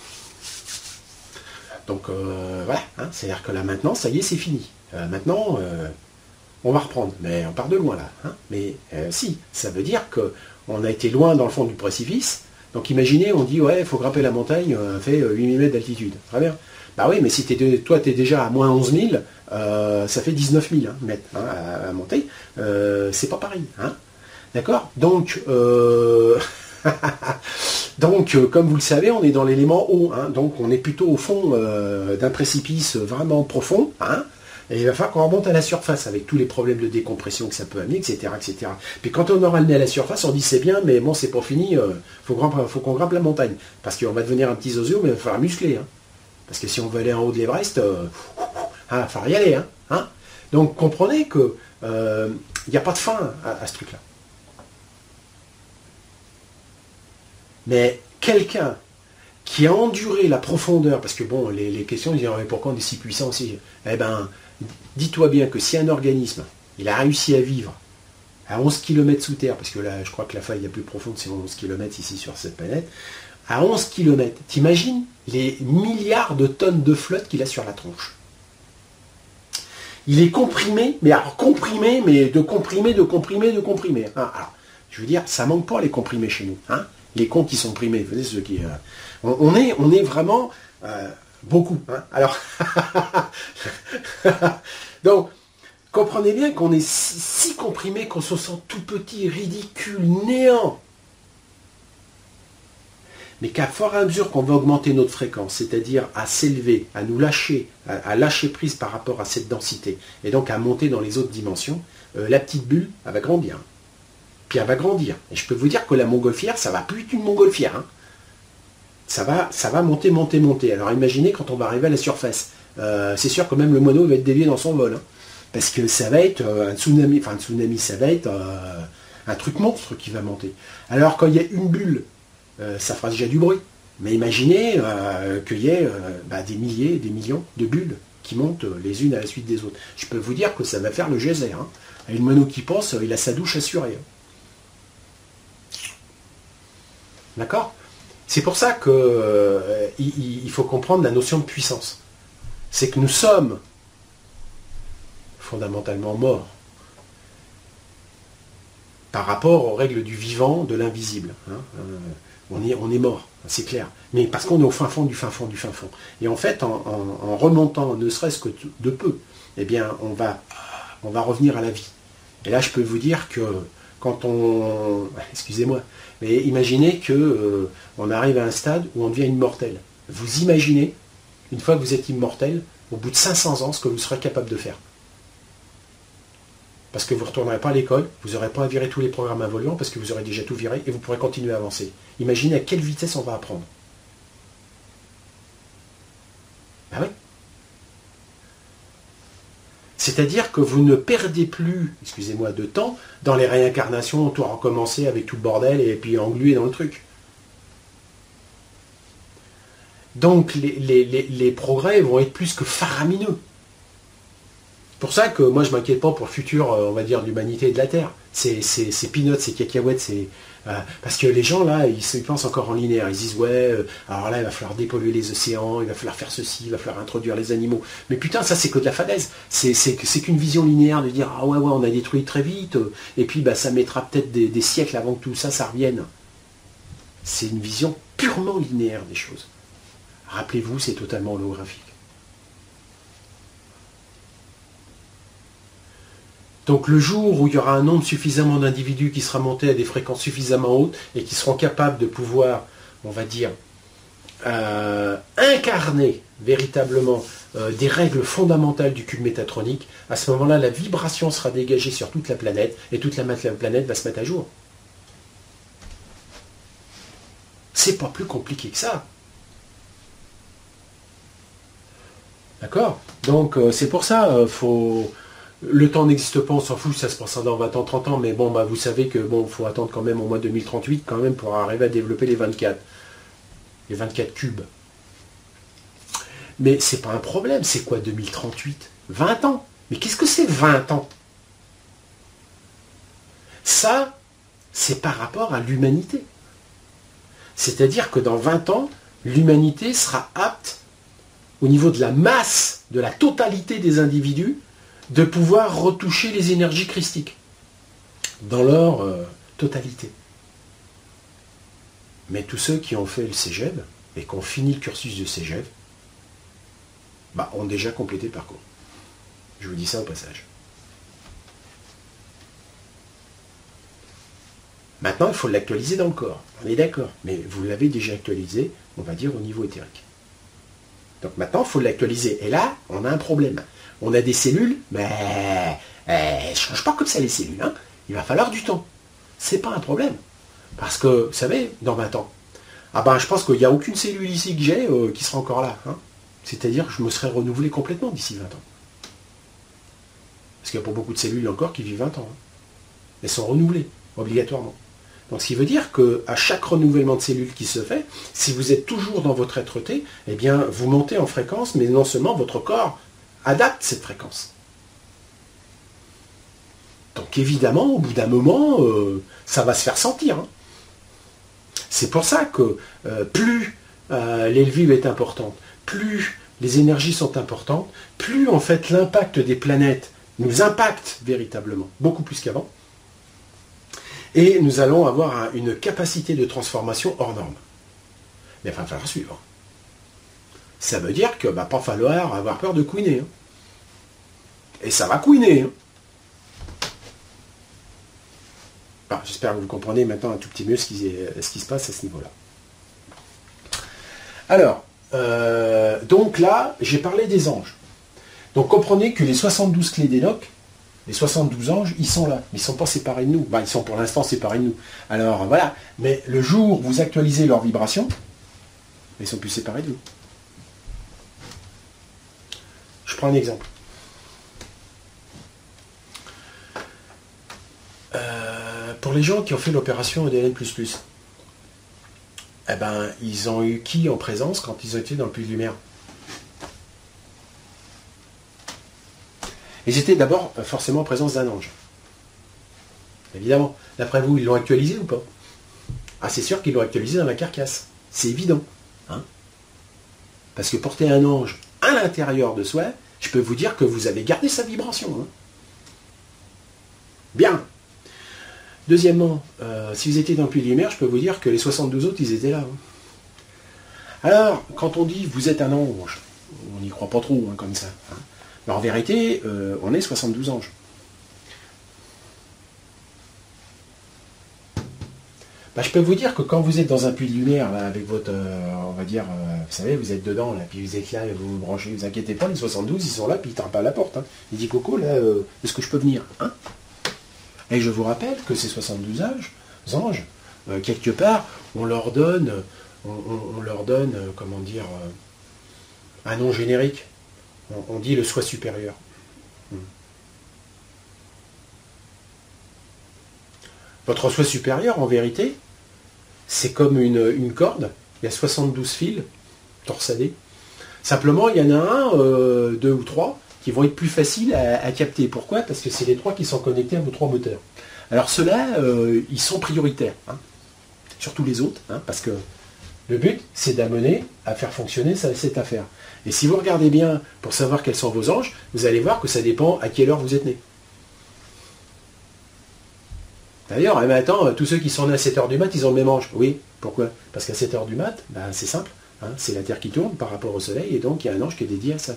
Donc euh, voilà, hein, c'est-à-dire que là maintenant, ça y est, c'est fini. Euh, maintenant, euh, on va reprendre. Mais on part de loin là. Hein. Mais euh, si, ça veut dire qu'on a été loin dans le fond du précipice. Donc imaginez, on dit ouais, il faut grimper la montagne, euh, fait huit mille mètres d'altitude. Très bien. Bah oui, mais si t'es de, toi tu es déjà à moins onze mille, euh, ça fait dix-neuf mille hein, mètres hein, à, à monter. Euh, c'est pas pareil. Hein. D'accord? Donc, euh... donc euh, comme vous le savez, on est dans l'élément haut. Hein, donc on est plutôt au fond euh, d'un précipice vraiment profond. Hein, et il va falloir qu'on remonte à la surface avec tous les problèmes de décompression que ça peut amener, et cetera, et cetera. Puis quand on aura le nez à la surface, on dit c'est bien, mais bon, c'est pas fini, il euh, faut, faut qu'on grimpe la montagne. Parce qu'on va devenir un petit zozio, mais il va falloir muscler. Hein. Parce que si on veut aller en haut de l'Everest, euh, il va falloir y aller. Hein, hein. Donc comprenez qu'il n'y euh, a pas de fin à, à ce truc-là. Mais quelqu'un qui a enduré la profondeur, parce que bon, les, les questions, ils disent pourquoi on est si puissant aussi? Eh ben, dis-toi bien que si un organisme, il a réussi à vivre à onze kilomètres sous terre, parce que là, je crois que la faille la plus profonde, c'est onze kilomètres ici sur cette planète, à onze kilomètres, t'imagines les milliards de tonnes de flotte qu'il a sur la tronche. Il est comprimé, mais alors comprimé, mais de comprimé, de comprimé, de comprimé. Hein, alors, je veux dire, ça manque pas les comprimés chez nous. Hein, les cons qui sont primés, vous savez, ceux qui... Euh, on, on, est, on est vraiment euh, beaucoup. Hein, alors, donc, comprenez bien qu'on est si, si comprimé qu'on se sent tout petit, ridicule, néant. Mais qu'à fur et à mesure qu'on va augmenter notre fréquence, c'est-à-dire à s'élever, à nous lâcher, à, à lâcher prise par rapport à cette densité, et donc à monter dans les autres dimensions, euh, la petite bulle, elle va grandir. Puis elle va grandir. Et je peux vous dire que la montgolfière, ça va plus être une montgolfière. Hein. Ça va, ça va monter, monter, monter. Alors imaginez quand on va arriver à la surface. Euh, c'est sûr que même le mono va être dévié dans son vol. Hein. Parce que ça va être euh, un tsunami, enfin un tsunami, ça va être euh, un truc monstre qui va monter. Alors quand il y a une bulle, euh, ça fera déjà du bruit. Mais imaginez euh, qu'il y ait euh, bah, des milliers, des millions de bulles qui montent euh, les unes à la suite des autres. Je peux vous dire que ça va faire le geyser. Hein. Et le mono qui pense, il a sa douche assurée. Hein. D'accord? C'est pour ça qu'il euh, il faut comprendre la notion de puissance. C'est que nous sommes fondamentalement morts par rapport aux règles du vivant, de l'invisible. Hein. Euh, on est, on est mort, c'est clair. Mais parce qu'on est au fin fond du fin fond du fin fond. Et en fait, en, en, en remontant, ne serait-ce que de peu, eh bien, on va, on va revenir à la vie. Et là, je peux vous dire que quand on... Excusez-moi, mais imaginez que euh, on arrive à un stade où on devient immortel. Vous imaginez, une fois que vous êtes immortel, au bout de cinq cents ans, ce que vous serez capable de faire. Parce que vous ne retournerez pas à l'école, vous n'aurez pas à virer tous les programmes involuants, parce que vous aurez déjà tout viré, et vous pourrez continuer à avancer. Imaginez à quelle vitesse on va apprendre. Ben oui. C'est-à-dire que vous ne perdez plus, excusez-moi, de temps dans les réincarnations, tout recommencer avec tout le bordel et puis engluer dans le truc. Donc les, les, les, les progrès vont être plus que faramineux. C'est pour ça que moi je ne m'inquiète pas pour le futur, on va dire, de l'humanité et de la Terre. C'est peanuts, c'est cacahuètes, c'est... Euh, parce que les gens là, ils, ils pensent encore en linéaire. Ils disent ouais, euh, alors là il va falloir dépolluer les océans, il va falloir faire ceci, il va falloir introduire les animaux. Mais putain, ça c'est que de la fadaise. C'est qu'une vision linéaire de dire ah ouais ouais on a détruit très vite, euh, et puis bah ça mettra peut-être des, des siècles avant que tout ça ça revienne. C'est une vision purement linéaire des choses. Rappelez-vous, c'est totalement holographique. Donc le jour où il y aura un nombre suffisamment d'individus qui sera monté à des fréquences suffisamment hautes et qui seront capables de pouvoir, on va dire, euh, incarner véritablement euh, des règles fondamentales du cube métatronique, à ce moment-là, la vibration sera dégagée sur toute la planète et toute la planète va se mettre à jour. C'est pas plus compliqué que ça. D'accord? Donc euh, c'est pour ça, euh, faut... le temps n'existe pas, on s'en fout, ça se passera dans vingt ans, trente ans, mais bon, bah, vous savez que bon, faut attendre quand même au mois deux mille trente-huit quand même pour arriver à développer les vingt-quatre. Les vingt-quatre cubes. Mais c'est pas un problème, c'est quoi deux mille trente-huit? vingt ans. Mais qu'est-ce que c'est vingt ans? Ça, c'est par rapport à l'humanité. C'est-à-dire que dans vingt ans, l'humanité sera apte, au niveau de la masse, de la totalité des individus, de pouvoir retoucher les énergies christiques dans leur euh, totalité. Mais tous ceux qui ont fait le cégep et qui ont fini le cursus du cégep, bah, ont déjà complété le parcours. Je vous dis ça au passage. Maintenant, il faut l'actualiser dans le corps. On est d'accord. Mais vous l'avez déjà actualisé, on va dire, au niveau éthérique. Donc maintenant, il faut l'actualiser. Et là, on a un problème. On a des cellules, mais elles ne changent pas comme ça les cellules. Hein. Il va falloir du temps. C'est pas un problème. Parce que, vous savez, dans vingt ans, ah ben, je pense qu'il n'y a aucune cellule ici que j'ai euh, qui sera encore là. Hein. C'est-à-dire que je me serais renouvelé complètement d'ici vingt ans. Parce qu'il y a pas beaucoup de cellules encore qui vivent vingt ans. Hein. Elles sont renouvelées, obligatoirement. Donc, ce qui veut dire qu'à chaque renouvellement de cellules qui se fait, si vous êtes toujours dans votre êtreté, eh bien, vous montez en fréquence, mais non seulement votre corps adapte cette fréquence. Donc, évidemment, au bout d'un moment, euh, ça va se faire sentir. Hein. C'est pour ça que euh, plus euh, l'Elvive est importante, plus les énergies sont importantes, plus en fait l'impact des planètes nous impacte véritablement, beaucoup plus qu'avant. Et nous allons avoir une capacité de transformation hors norme. Mais il va falloir suivre. Ça veut dire qu'il ne va pas falloir avoir peur de couiner. Hein. Et ça va couiner. Hein. Bon, j'espère que vous comprenez maintenant un tout petit mieux ce qui, ce qui se passe à ce niveau-là. Alors, euh, donc là, j'ai parlé des anges. Donc comprenez que les soixante-douze clés d'Enoch, les soixante-douze anges, ils sont là. Mais ils ne sont pas séparés de nous. Ben, ils sont pour l'instant séparés de nous. Alors voilà. Mais le jour où vous actualisez leur vibration, ils ne sont plus séparés de nous. Je prends un exemple. Euh, pour les gens qui ont fait l'opération A D N plus plus, eh ben, ils ont eu qui en présence quand ils ont été dans le puits de lumière? Ils étaient d'abord forcément en présence d'un ange. Évidemment. D'après vous, ils l'ont actualisé ou pas? Ah, c'est sûr qu'ils l'ont actualisé dans la carcasse. C'est évident. Hein, parce que porter un ange à l'intérieur de soi, je peux vous dire que vous avez gardé sa vibration. Hein. Bien. Deuxièmement, euh, si vous étiez dans le puits de lumière, je peux vous dire que les soixante-douze autres, ils étaient là. Hein. Alors, quand on dit vous êtes un ange, on n'y croit pas trop hein, comme ça. Hein. Mais en vérité, euh, on est soixante-douze anges. Bah, je peux vous dire que quand vous êtes dans un puits de lumière, là, avec votre, euh, on va dire, euh, vous savez, vous êtes dedans, là, puis vous êtes là, et vous vous branchez, vous inquiétez pas, les soixante-douze, ils sont là, puis ils tapent à la porte. Hein. Ils disent, Coco, là, euh, est-ce que je peux venir hein? Et je vous rappelle que ces soixante-douze anges, anges euh, quelque part, on leur donne, on, on, on leur donne, euh, comment dire, euh, un nom générique. On, on dit le soi supérieur. Hmm. Votre soi supérieur, en vérité, c'est comme une, une corde. Il y a soixante-douze fils torsadés. Simplement, il y en a un, euh, deux ou trois, qui vont être plus faciles à, à capter. Pourquoi? Parce que c'est les trois qui sont connectés à vos trois moteurs. Alors ceux-là, euh, ils sont prioritaires. Hein, sur tous les autres. Hein, parce que le but, c'est d'amener à faire fonctionner cette affaire. Et si vous regardez bien pour savoir quels sont vos anges, vous allez voir que ça dépend à quelle heure vous êtes né. D'ailleurs, eh ben attends, tous ceux qui sont nés à sept heures du mat, ils ont le même ange. Oui, pourquoi? Parce qu'à sept heures du mat, ben, c'est simple, Hein, c'est la Terre qui tourne par rapport au Soleil, et donc il y a un ange qui est dédié à ça.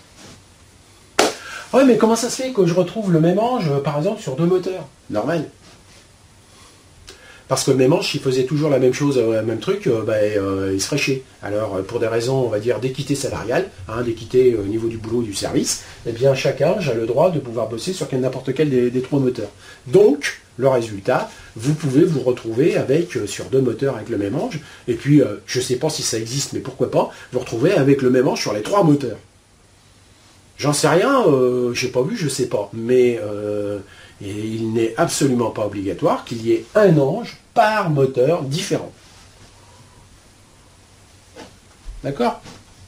Ouais, mais comment ça se fait que je retrouve le même ange, par exemple, sur deux moteurs? Normal. Parce que le même ange, s'il faisait toujours la même chose, le même truc, euh, bah, euh, il serait chier. Alors, pour des raisons, on va dire, d'équité salariale, hein, d'équité au niveau du boulot et du service, eh bien, chaque ange a le droit de pouvoir bosser sur n'importe quel des, des trois moteurs. Donc, le résultat, vous pouvez vous retrouver avec, euh, sur deux moteurs avec le même ange, et puis, euh, je ne sais pas si ça existe, mais pourquoi pas, vous retrouvez avec le même ange sur les trois moteurs. J'en sais rien, euh, j'ai pas vu, je sais pas, mais... Euh, Et il n'est absolument pas obligatoire qu'il y ait un ange par moteur différent. D'accord?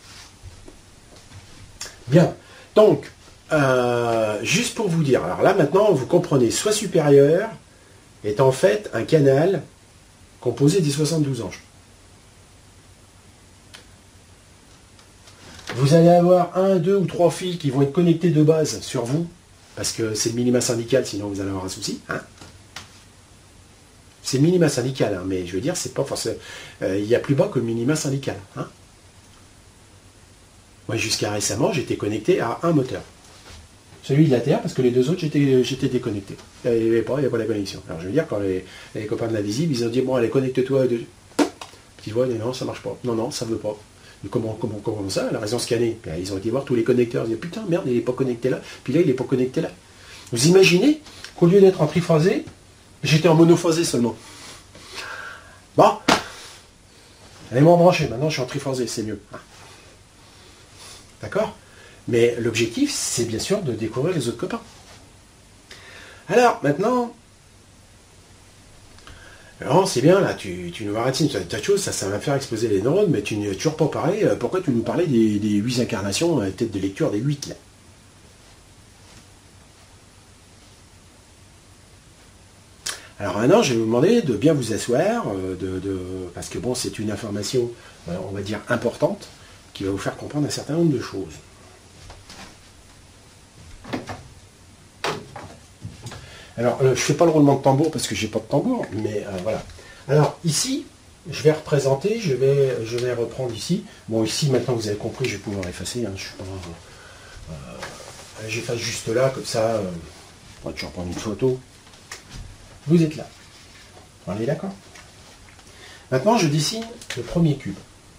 Bien. Donc, euh, juste pour vous dire, alors là maintenant, vous comprenez, soi supérieur est en fait un canal composé des soixante-douze anges. Vous allez avoir un, deux ou trois fils qui vont être connectés de base sur vous, parce que c'est le minima syndical, sinon vous allez avoir un souci. Hein, c'est le minima syndical, hein, mais je veux dire, c'est pas forcément. Euh, il y a plus bas que le minima syndical. Hein. Moi, jusqu'à récemment, j'étais connecté à un moteur. Celui de la Terre, parce que les deux autres, j'étais, j'étais déconnecté. Il n'y avait pas, il n'y avait pas la connexion. Alors je veux dire, quand les, les copains de l'invisible, ils ont dit, bon, allez, connecte-toi. Ils voient, non, ça marche pas. Non, non, ça veut pas. Mais comment, comment, comment ça? La raison scannée. Puis, ils ont été voir tous les connecteurs. Ils disent, putain, merde, il n'est pas connecté là. Puis là, il n'est pas connecté là. Vous imaginez qu'au lieu d'être en triphasé, j'étais en monophasé seulement. Bon. Allez m'en brancher. Maintenant, je suis en triphasé. C'est mieux. D'accord? Mais l'objectif, c'est bien sûr de découvrir les autres copains. Alors, maintenant... Alors, c'est bien, là, tu, tu nous varatines sur des tas de choses, ça, ça va faire exploser les neurones, mais tu n'as toujours pas parlé. Pourquoi tu nous parlais des, des huit incarnations, la tête de lecture des huit, là? Alors maintenant, je vais vous demander de bien vous asseoir, de, de, parce que bon, c'est une information, on va dire, importante, qui va vous faire comprendre un certain nombre de choses. Alors, euh, je ne fais pas le roulement de tambour parce que j'ai pas de tambour, mais euh, voilà. Alors, ici, je vais représenter, je vais, je vais reprendre ici. Bon, ici, maintenant, vous avez compris, je vais pouvoir effacer. Hein, je suis pas, euh, j'efface juste là, comme ça. Euh, on va toujours prendre une photo. Vous êtes là. On est d'accord? Maintenant, je dessine le premier cube.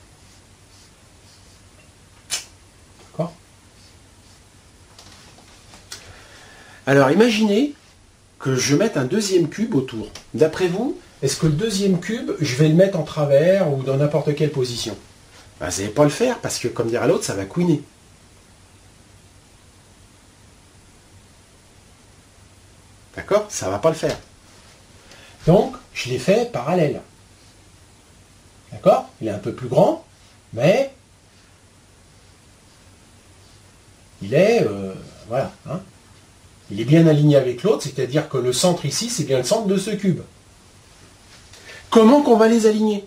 D'accord? Alors, imaginez que je mette un deuxième cube autour. D'après vous, est-ce que le deuxième cube, je vais le mettre en travers ou dans n'importe quelle position? Ben, vous n'allez pas le faire, parce que, comme dirait l'autre, ça va couiner. D'accord? Ça ne va pas le faire. Donc, je l'ai fait parallèle. D'accord? Il est un peu plus grand, mais il est... Euh, voilà. Hein, il est bien aligné avec l'autre, c'est-à-dire que le centre ici, c'est bien le centre de ce cube. Comment qu'on va les aligner?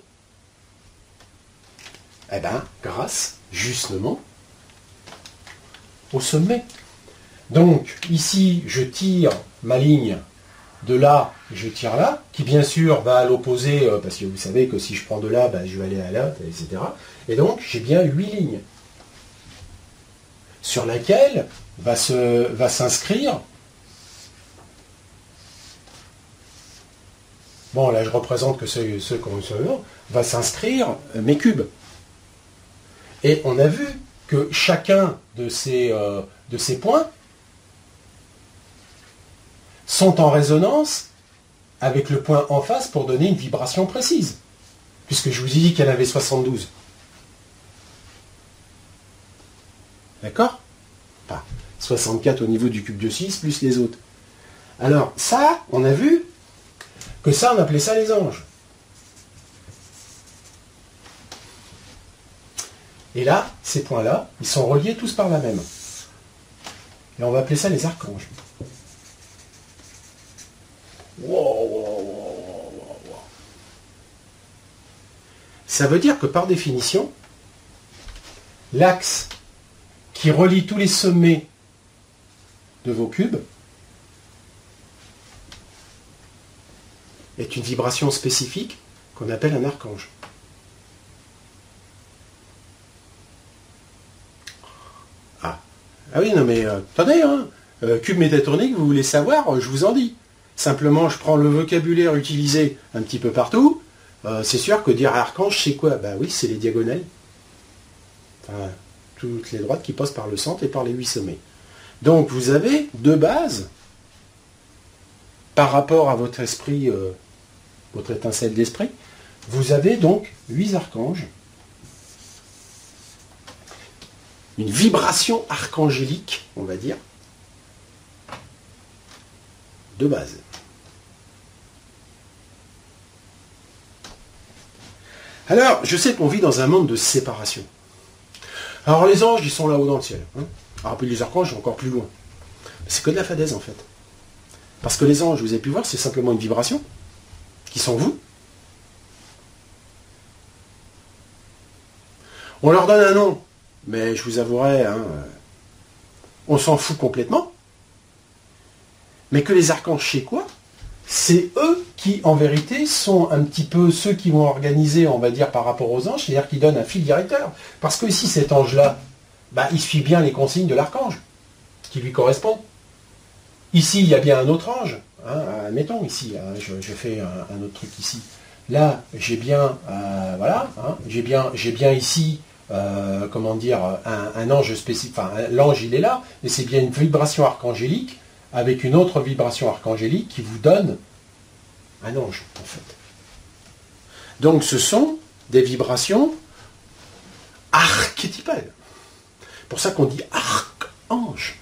Eh bien, grâce, justement, au sommet. Donc, ici, je tire ma ligne de là, je tire là, qui bien sûr va à l'opposé, parce que vous savez que si je prends de là, ben, je vais aller à là, et cetera. Et donc, j'ai bien huit lignes sur laquelle va se, va s'inscrire. Bon, là, je représente que ceux, ceux qu'on va s'inscrire mes cubes. Et on a vu que chacun de ces, euh, de ces points sont en résonance avec le point en face pour donner une vibration précise. Puisque je vous ai dit qu'elle avait soixante-douze. D'accord? Enfin, soixante-quatre au niveau du cube de six, plus les autres. Alors, ça, on a vu que ça, on appelait ça les anges. Et là, ces points-là, ils sont reliés tous par la même. Et on va appeler ça les archanges. Wow, wow, wow, wow. Ça veut dire que par définition, l'axe qui relie tous les sommets de vos cubes est une vibration spécifique qu'on appelle un archange. Ah oui, non mais euh, attendez, hein, euh, cube métatronique, vous voulez savoir, euh, je vous en dis. Simplement, je prends le vocabulaire utilisé un petit peu partout. Euh, c'est sûr que dire archange, c'est quoi? Bah oui, c'est les diagonales. Enfin, toutes les droites qui passent par le centre et par les huit sommets. Donc vous avez deux bases par rapport à votre esprit, euh, votre étincelle d'esprit. Vous avez donc huit archanges. Une vibration archangélique, on va dire, de base. Alors, je sais qu'on vit dans un monde de séparation. Alors les anges, ils sont là-haut dans le ciel. Hein. Alors puis les archanges sont encore plus loin. C'est que de la fadaise en fait. Parce que les anges, vous avez pu voir, c'est simplement une vibration, qui sont vous. On leur donne un nom, mais je vous avouerai, hein, on s'en fout complètement. Mais que les archanges, c'est quoi? C'est eux qui, en vérité, sont un petit peu ceux qui vont organiser, on va dire, par rapport aux anges, c'est-à-dire qui donnent un fil directeur. Parce que ici, cet ange-là, bah, il suit bien les consignes de l'archange, qui lui correspond. Ici, il y a bien un autre ange. Hein, admettons, ici, hein, je, je fais un, un autre truc ici. Là, j'ai bien, euh, voilà, hein, j'ai bien, j'ai bien ici, euh, comment dire, un, un ange spécifique. Enfin, l'ange, il est là, mais c'est bien une vibration archangélique avec une autre vibration archangélique qui vous donne un ange, en fait. Donc, ce sont des vibrations archétypales. C'est pour ça qu'on dit archange.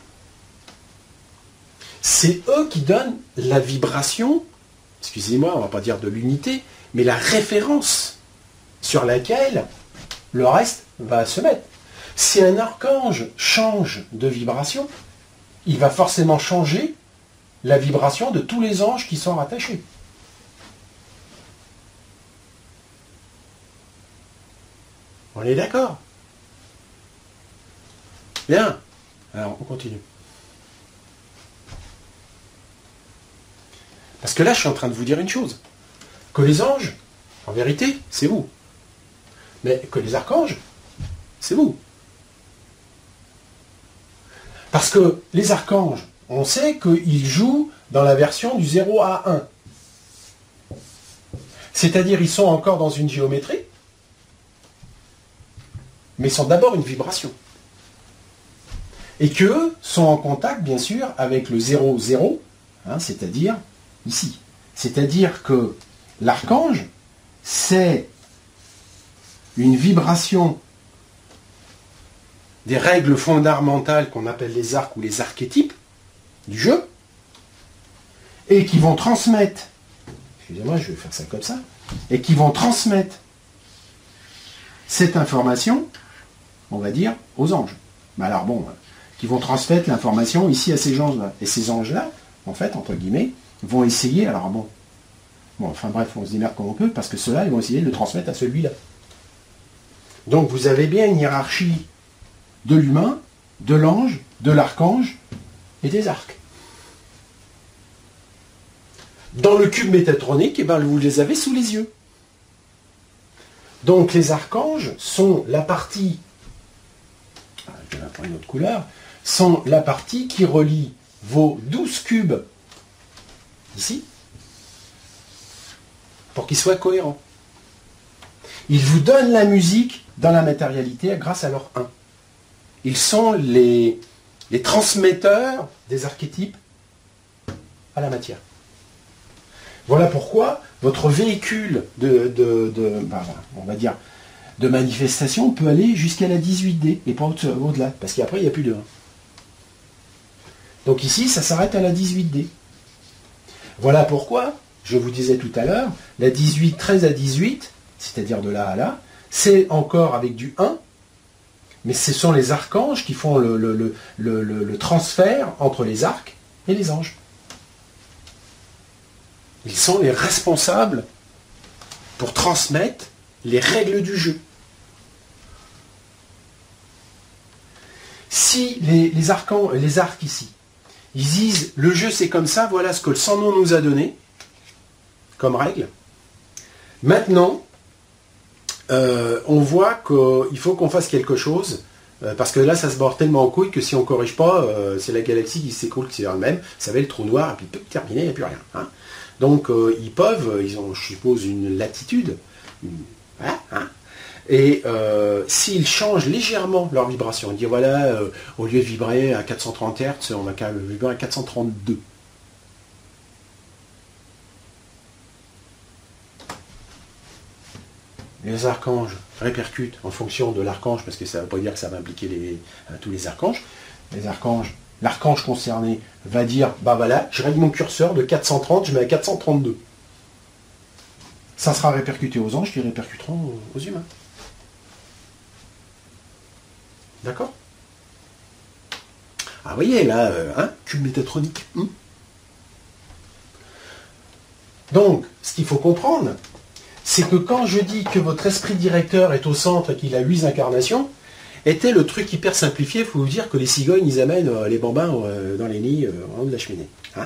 C'est eux qui donnent la vibration, excusez-moi, on ne va pas dire de l'unité, mais la référence sur laquelle le reste va se mettre. Si un archange change de vibration, il va forcément changer la vibration de tous les anges qui sont rattachés. On est d'accord? Bien. Alors, on continue. Parce que là, je suis en train de vous dire une chose. Que les anges, en vérité, c'est vous. Mais que les archanges, c'est vous. Parce que les archanges, on sait qu'ils jouent dans la version du zéro à un. C'est-à-dire, ils sont encore dans une géométrie, mais sont d'abord une vibration. Et qu'eux sont en contact, bien sûr, avec le zéro zéro, hein, c'est-à-dire ici. C'est-à-dire que l'archange, c'est une vibration des règles fondamentales qu'on appelle les arcs ou les archétypes du jeu, et qui vont transmettre, excusez-moi, je vais faire ça comme ça, et qui vont transmettre cette information, on va dire, aux anges. Mais alors bon, qui vont transmettre l'information ici à ces anges-là. Et ces anges-là, en fait, entre guillemets, vont essayer, alors bon, bon, enfin bref, on se démerde comme on peut, parce que ceux-là, ils vont essayer de le transmettre à celui-là. Donc vous avez bien une hiérarchie de l'humain, de l'ange, de l'archange et des arcs. Dans le cube métatronique, eh ben, vous les avez sous les yeux. Donc les archanges sont la partie, je vais prendre une autre couleur, sont la partie qui relie vos douze cubes ici, pour qu'ils soient cohérents. Ils vous donnent la musique dans la matérialité grâce à leur un. Ils sont les, les transmetteurs des archétypes à la matière. Voilà pourquoi votre véhicule de, de, de bah, on va dire, de manifestation peut aller jusqu'à la dix-huit D et pas au-delà, parce qu'après il n'y a plus de un. Donc ici, ça s'arrête à la dix-huit D. Voilà pourquoi, je vous disais tout à l'heure, la dix-huit, treize à dix-huit, c'est-à-dire de là à là, c'est encore avec du un, mais ce sont les archanges qui font le, le, le, le, le, le transfert entre les arcs et les anges. Ils sont les responsables pour transmettre les règles du jeu. Si les, les, arcans, les arcs ici, ils disent le jeu c'est comme ça, voilà ce que le sans-nom nous a donné comme règle. Maintenant, euh, on voit qu'il faut qu'on fasse quelque chose euh, parce que là, ça se barre tellement en couille que si on ne corrige pas, euh, c'est la galaxie qui s'écroule, qui c'est elle-même. Ça va être le trou noir, et puis peut terminer, il n'y a plus rien. Hein. Donc, euh, ils peuvent, ils ont, je suppose, une latitude. Une, voilà, hein. Et euh, s'ils changent légèrement leur vibration, on dit voilà, euh, au lieu de vibrer à quatre cent trente hertz, on va quand même vibrer à quatre cent trente-deux. Les archanges répercutent en fonction de l'archange, parce que ça ne veut pas dire que ça va impliquer les, euh, tous les archanges. Les archanges, l'archange concerné va dire, bah voilà, je règle mon curseur de quatre cent trente, je mets à quatre cent trente-deux. Ça sera répercuté aux anges qui répercuteront aux humains. D'accord? Ah, vous voyez, là, euh, hein, cube métatronique. Hum. Donc, ce qu'il faut comprendre, c'est que quand je dis que votre esprit directeur est au centre et qu'il a huit incarnations, était le truc hyper simplifié, il faut vous dire que les cigognes, ils amènent euh, les bambins euh, dans les nids euh, en haut de la cheminée. Hein.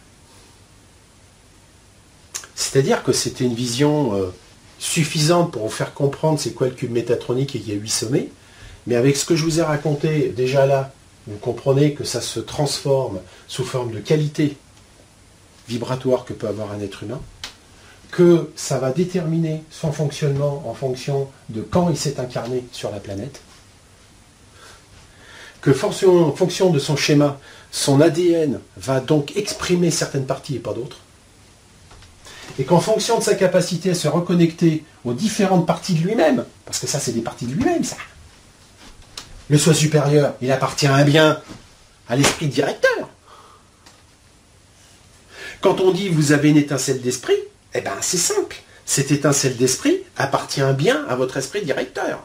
C'est-à-dire que c'était une vision euh, suffisante pour vous faire comprendre c'est quoi le cube métatronique et qu'il y a huit sommets, mais avec ce que je vous ai raconté, déjà là, vous comprenez que ça se transforme sous forme de qualité vibratoire que peut avoir un être humain, que ça va déterminer son fonctionnement en fonction de quand il s'est incarné sur la planète, que fonction, en fonction de son schéma, son A D N va donc exprimer certaines parties et pas d'autres, et qu'en fonction de sa capacité à se reconnecter aux différentes parties de lui-même, parce que ça c'est des parties de lui-même, ça, le soi supérieur, il appartient à bien à l'esprit directeur. Quand on dit vous avez une étincelle d'esprit, eh bien c'est simple. Cette étincelle d'esprit appartient bien à votre esprit directeur.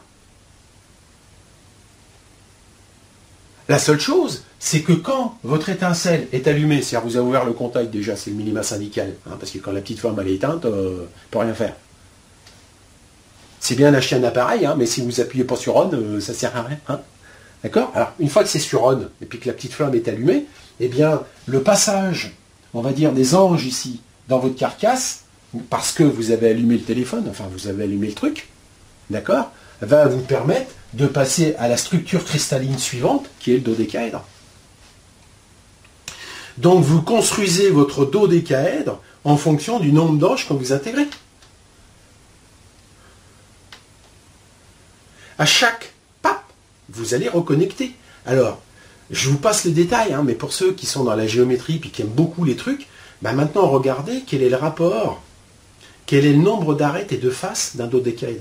La seule chose, c'est que quand votre étincelle est allumée, c'est-à-dire vous avez ouvert le contact déjà, c'est le minima syndical, hein, parce que quand la petite flamme elle est éteinte, euh, on ne peut rien faire. C'est bien d'acheter un appareil, hein, mais si vous appuyez pas sur on, euh, ça ne sert à rien. Hein. D'accord? Alors, une fois que c'est sur on, et puis que la petite flamme est allumée, eh bien, le passage, on va dire, des anges ici, dans votre carcasse, parce que vous avez allumé le téléphone, enfin, vous avez allumé le truc, d'accord, va vous permettre de passer à la structure cristalline suivante, qui est le dodécaèdre. Donc, vous construisez votre dodécaèdre en fonction du nombre d'anges que vous intégrez. À chaque pape, vous allez reconnecter. Alors, je vous passe les détails, hein, mais pour ceux qui sont dans la géométrie et qui aiment beaucoup les trucs, ben maintenant regardez quel est le rapport, quel est le nombre d'arêtes et de faces d'un dodécaèdre.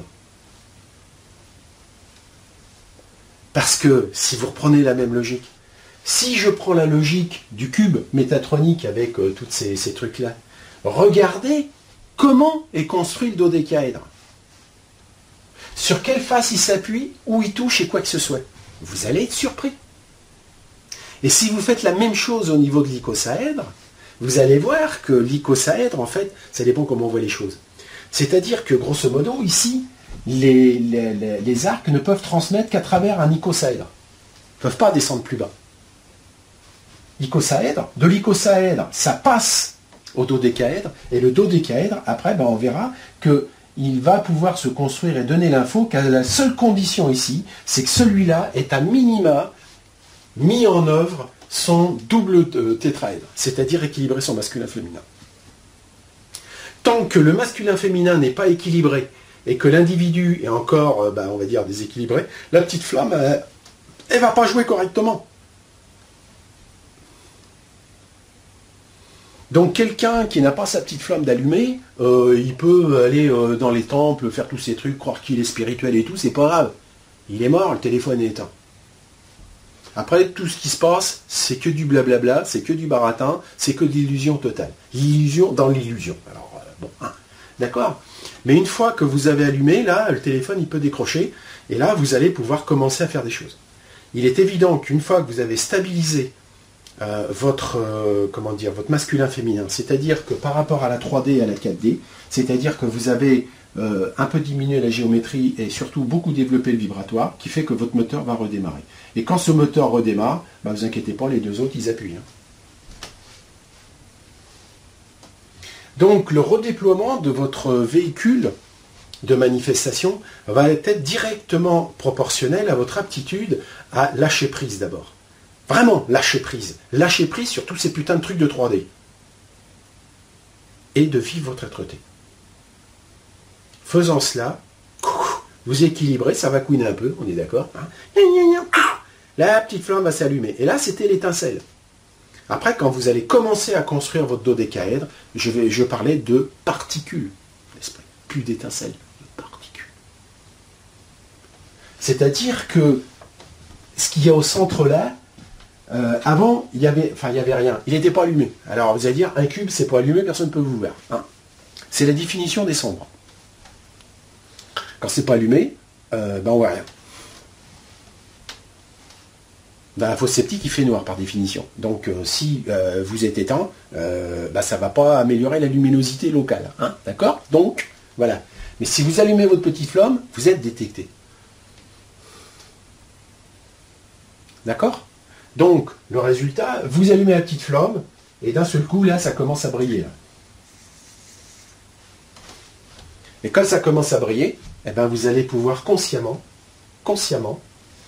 Parce que si vous reprenez la même logique, si je prends la logique du cube métatronique avec euh, tous ces, ces trucs-là, regardez comment est construit le dodécaèdre. Sur quelle face il s'appuie, où il touche et quoi que ce soit. Vous allez être surpris. Et si vous faites la même chose au niveau de l'icosaèdre, vous allez voir que l'icosaèdre, en fait, ça dépend comment on voit les choses. C'est-à-dire que, grosso modo, ici, les, les, les, les arcs ne peuvent transmettre qu'à travers un icosaèdre. Ils ne peuvent pas descendre plus bas. Icosaèdre, de l'icosaèdre, ça passe au dodécaèdre, et le dodécaèdre, après, ben, on verra que il va pouvoir se construire et donner l'info qu'à la seule condition ici, c'est que celui-là est à minima mis en œuvre son double tétraèdre, c'est-à-dire équilibrer son masculin-féminin. Tant que le masculin-féminin n'est pas équilibré et que l'individu est encore, euh, bah, on va dire, déséquilibré, la petite flamme, euh, elle ne va pas jouer correctement. Donc quelqu'un qui n'a pas sa petite flamme d'allumée, euh, il peut aller euh, dans les temples, faire tous ces trucs, croire qu'il est spirituel et tout, c'est pas grave. Il est mort, le téléphone est éteint. Après, tout ce qui se passe, c'est que du blablabla, c'est que du baratin, c'est que de l'illusion totale. L'illusion dans l'illusion. Alors, euh, bon, hein, d'accord. Mais une fois que vous avez allumé, là, le téléphone, il peut décrocher, et là, vous allez pouvoir commencer à faire des choses. Il est évident qu'une fois que vous avez stabilisé Euh, votre, euh, comment dire, votre masculin-féminin, c'est-à-dire que par rapport à la trois D et à la quatre D, c'est-à-dire que vous avez euh, un peu diminué la géométrie et surtout beaucoup développé le vibratoire, qui fait que votre moteur va redémarrer. Et quand ce moteur redémarre, bah, vous inquiétez pas, les deux autres, ils appuient. Hein. Donc le redéploiement de votre véhicule de manifestation va être directement proportionnelle à votre aptitude à lâcher prise d'abord. Vraiment, lâcher prise. Lâcher prise sur tous ces putains de trucs de trois D. Et de vivre votre être-té. Faisant cela, vous équilibrez, ça va couiner un peu, on est d'accord, hein. La petite flamme va s'allumer. Et là, c'était l'étincelle. Après, quand vous allez commencer à construire votre dodécaèdre, je vais, je parlais de particules. Plus d'étincelles, de particules. C'est-à-dire que ce qu'il y a au centre là, euh, avant, il y avait, enfin, il n'y avait rien. Il n'était pas allumé. Alors, vous allez dire, un cube, c'est pas allumé, personne ne peut vous voir. Hein. C'est la définition des sombres. Quand c'est pas allumé, euh, ben on voit rien. Dans la fosse septique, il fait noir par définition. Donc, euh, si euh, vous êtes éteint, euh, ben, ça ne va pas améliorer la luminosité locale. Hein, d'accord ? Donc, voilà. Mais si vous allumez votre petite flamme, vous êtes détecté. D'accord ? Donc, le résultat, vous allumez la petite flamme, et d'un seul coup, là, ça commence à briller. Là. Et quand ça commence à briller, eh ben, vous allez pouvoir consciemment, consciemment,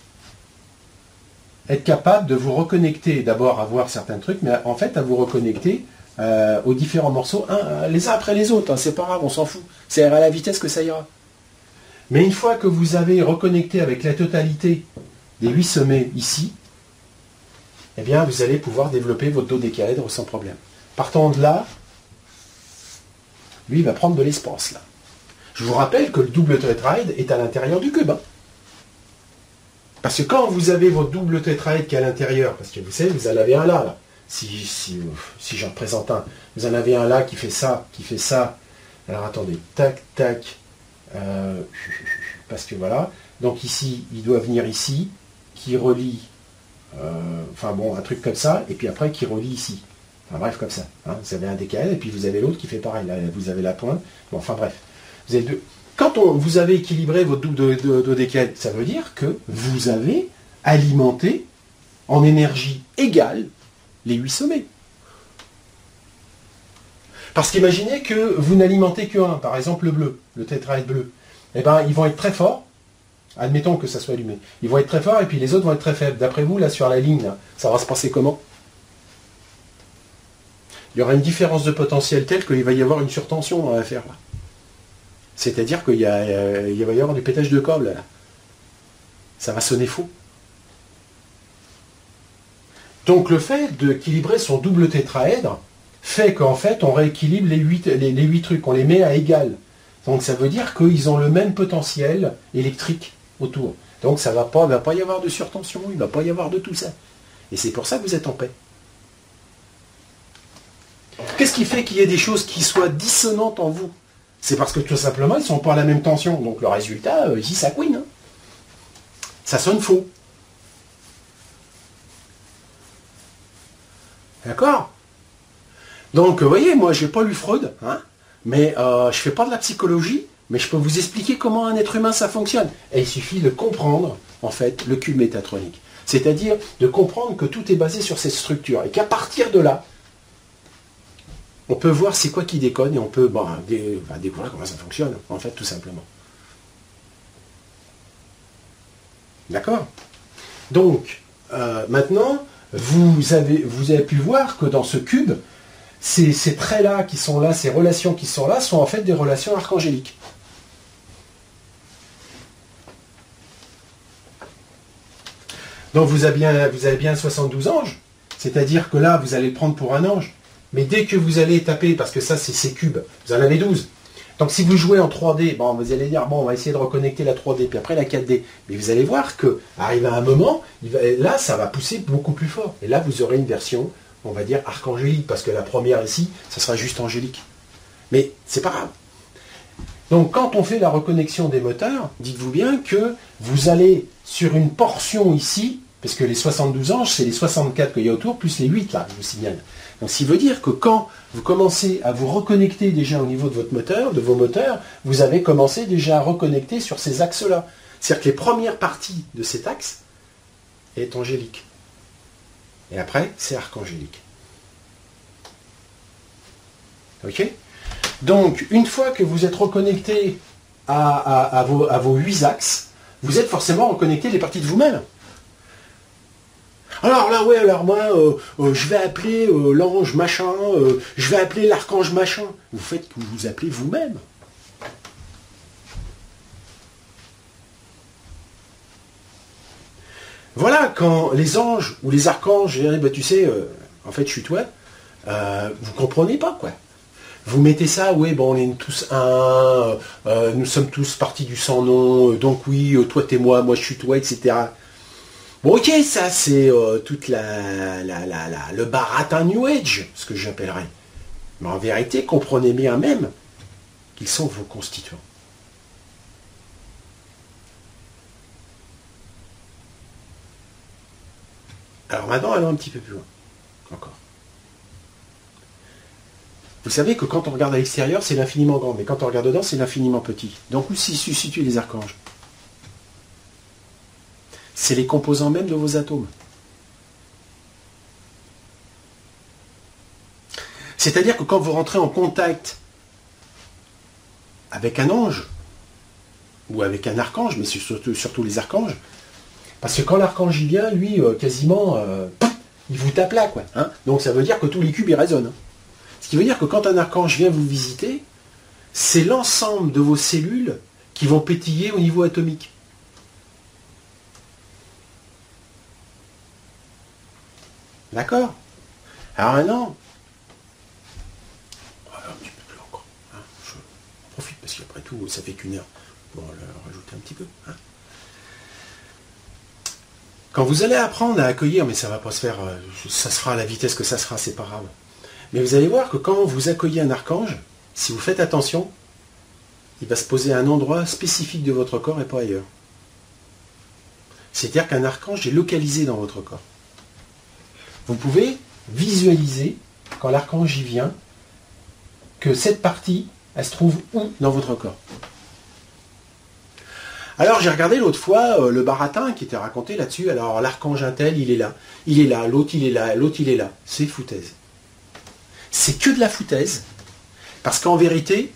être capable de vous reconnecter, d'abord à voir certains trucs, mais en fait à vous reconnecter euh, aux différents morceaux, un, les uns après les autres, hein, c'est pas grave, on s'en fout. C'est à la vitesse que ça ira. Mais une fois que vous avez reconnecté avec la totalité des huit sommets ici, eh bien vous allez pouvoir développer votre dodécaèdre sans problème. Partant de là, lui il va prendre de l'espace là. Je vous rappelle que le double tétraèdre est à l'intérieur du cube. Hein. Parce que quand vous avez votre double tétraèdre qui est à l'intérieur, parce que vous savez, vous en avez un là, là. Si, si, si j'en présente un, vous en avez un là qui fait ça, qui fait ça. Alors attendez, tac, tac, euh, parce que voilà. Donc ici, il doit venir ici, qui relie, euh, enfin bon, un truc comme ça, et puis après qui relie ici. Enfin bref, comme ça. Hein. Vous avez un décalé, et puis vous avez l'autre qui fait pareil. Là, vous avez la pointe. Bon, enfin bref. Vous avez deux. Quand on, vous avez équilibré votre double dodécaèdre, ça veut dire que vous avez alimenté en énergie égale les huit sommets. Parce qu'imaginez que vous n'alimentez qu'un, par exemple le bleu, le tétraèdre bleu. Eh bien, ils vont être très forts. Admettons que ça soit allumé. Ils vont être très forts et puis les autres vont être très faibles. D'après vous, là, sur la ligne, là, ça va se passer comment ? Il y aura une différence de potentiel telle qu'il va y avoir une surtension dans l'affaire, là. C'est-à-dire qu'il y a, euh, il va y avoir du pétage de câble, là. Ça va sonner faux. Donc le fait d'équilibrer son double tétraèdre fait qu'en fait on rééquilibre les huit, les, les huit trucs, on les met à égal. Donc ça veut dire qu'ils ont le même potentiel électrique autour. Donc ça ne va pas, va pas y avoir de surtension, il ne va pas y avoir de tout ça. Et c'est pour ça que vous êtes en paix. Qu'est-ce qui fait qu'il y ait des choses qui soient dissonantes en vous ? C'est parce que tout simplement, ils ne sont pas à la même tension. Donc le résultat, euh, ici, ça couine. Hein. Ça sonne faux. D'accord ? Donc, vous voyez, moi, je n'ai pas lu Freud, hein, mais euh, je ne fais pas de la psychologie, mais je peux vous expliquer comment un être humain, ça fonctionne. Et il suffit de comprendre, en fait, le cube métatronique. C'est-à-dire de comprendre que tout est basé sur cette structure. Et qu'à partir de là, on peut voir c'est quoi qui déconne et on peut bon, dé, bah, découvrir comment ça fonctionne, en fait, tout simplement. D'accord ? Donc, euh, maintenant, vous avez, vous avez pu voir que dans ce cube, ces, ces traits-là qui sont là, ces relations qui sont là, sont en fait des relations archangéliques. Donc vous avez bien, vous avez bien soixante-douze anges, c'est-à-dire que là, vous allez le prendre pour un ange. Mais dès que vous allez taper, parce que ça c'est ces cubes, vous en avez douze. Donc si vous jouez en trois D, bon, vous allez dire, bon, on va essayer de reconnecter la trois D, puis après la quatre D. Mais vous allez voir que, arrivé à un moment, il va, là, ça va pousser beaucoup plus fort. Et là, vous aurez une version, on va dire, archangélique, parce que la première ici, ça sera juste angélique. Mais c'est pas grave. Donc quand on fait la reconnexion des moteurs, dites-vous bien que vous allez sur une portion ici, parce que les soixante-douze anges, c'est les soixante-quatre qu'il y a autour, plus les huit là, je vous signale. Donc, ça veut dire que quand vous commencez à vous reconnecter déjà au niveau de votre moteur, de vos moteurs, vous avez commencé déjà à reconnecter sur ces axes-là. C'est-à-dire que les premières parties de cet axe est angélique. Et après, c'est archangélique. Ok ? Donc, une fois que vous êtes reconnecté à, à, à, vos, à vos huit axes, vous êtes forcément reconnecté les parties de vous-même. Alors là, ouais, alors moi, euh, euh, je vais appeler euh, l'ange machin, euh, je vais appeler l'archange machin. Vous faites que vous vous appelez vous-même. Voilà, quand les anges ou les archanges, bah, tu sais, euh, en fait, je suis toi, euh, vous comprenez pas, quoi. Vous mettez ça, oui, bon, on est tous un, euh, nous sommes tous partis du sans-nom, euh, donc oui, euh, toi t'es moi, moi je suis toi, et cetera. Bon, ok, ça c'est euh, toute la, la, la, la, le baratin New Age, ce que j'appellerais. Mais en vérité, comprenez bien même qu'ils sont vos constituants. Alors maintenant, allons un petit peu plus loin. Encore. Vous savez que quand on regarde à l'extérieur, c'est l'infiniment grand, mais quand on regarde dedans, c'est l'infiniment petit. Donc où s'y situent les archanges? C'est les composants même de vos atomes. C'est-à-dire que quand vous rentrez en contact avec un ange, ou avec un archange, mais c'est surtout, surtout les archanges, parce que quand l'archange y vient, lui, euh, quasiment, euh, il vous tape là, quoi. Hein. Donc ça veut dire que tous les cubes, ils résonnent. Hein. Ce qui veut dire que quand un archange vient vous visiter, c'est l'ensemble de vos cellules qui vont pétiller au niveau atomique. D'accord? Alors maintenant, un petit peu plus encore. Hein, je profite parce qu'après tout, ça fait qu'une heure. Bon, on va rajouter un petit peu. Hein. Quand vous allez apprendre à accueillir, mais ça ne va pas se faire, ça sera à la vitesse que ça sera, c'est pas grave. Mais vous allez voir que quand vous accueillez un archange, si vous faites attention, il va se poser à un endroit spécifique de votre corps et pas ailleurs. C'est-à-dire qu'un archange est localisé dans votre corps. Vous pouvez visualiser, quand l'archange y vient, que cette partie, elle se trouve où dans votre corps. Alors j'ai regardé l'autre fois euh, le baratin qui était raconté là-dessus. Alors l'archange un tel, il est là, il est là, l'autre il est là, l'autre il est là. C'est foutaise. C'est que de la foutaise. Parce qu'en vérité,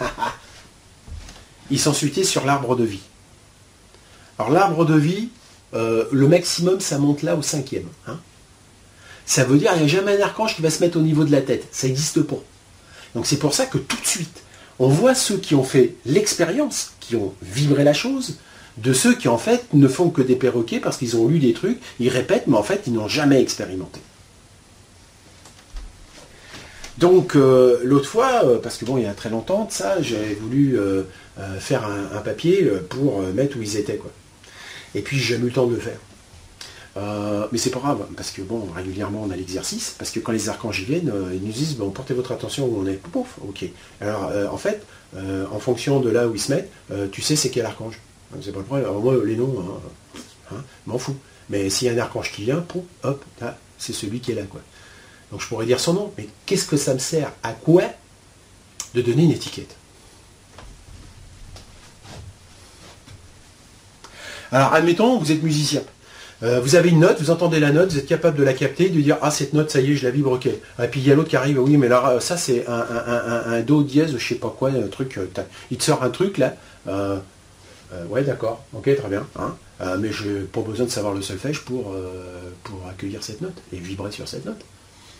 ils sont suités sur l'arbre de vie. Alors l'arbre de vie, euh, le maximum ça monte là au cinquième. Hein. Ça veut dire qu'il n'y a jamais un archange qui va se mettre au niveau de la tête. Ça n'existe pas. Donc c'est pour ça que tout de suite, on voit ceux qui ont fait l'expérience, qui ont vibré la chose, de ceux qui en fait ne font que des perroquets parce qu'ils ont lu des trucs, ils répètent, mais en fait ils n'ont jamais expérimenté. Donc euh, l'autre fois, euh, parce que bon, il y a très longtemps de ça, j'ai voulu euh, euh, faire un, un papier pour euh, mettre où ils étaient, quoi. Et puis j'ai jamais eu le temps de le faire. Euh, mais c'est pas grave, parce que bon, régulièrement on a l'exercice, parce que quand les archanges y viennent, euh, ils nous disent, bon, portez votre attention où on est. Pouf, ok. Alors euh, en fait, euh, en fonction de là où ils se mettent, euh, tu sais c'est quel archange. Donc, c'est pas le problème. Alors moi, les noms, hein, hein, m'en fous. Mais s'il y a un archange qui vient, pouf, hop, là, c'est celui qui est là, quoi. Donc je pourrais dire son nom, mais qu'est-ce que ça me sert à quoi de donner une étiquette? Alors admettons, vous êtes musicien. Euh, vous avez une note, vous entendez la note, vous êtes capable de la capter, de dire ah cette note ça y est je la vibre, ok. Et puis il y a l'autre qui arrive, oui mais là ça c'est un, un, un, un do dièse, je sais pas quoi, un truc, il te sort un truc là, euh, euh, ouais d'accord, ok très bien, hein, euh, mais je n'ai pas besoin de savoir le solfège pour, euh, pour accueillir cette note et vibrer sur cette note.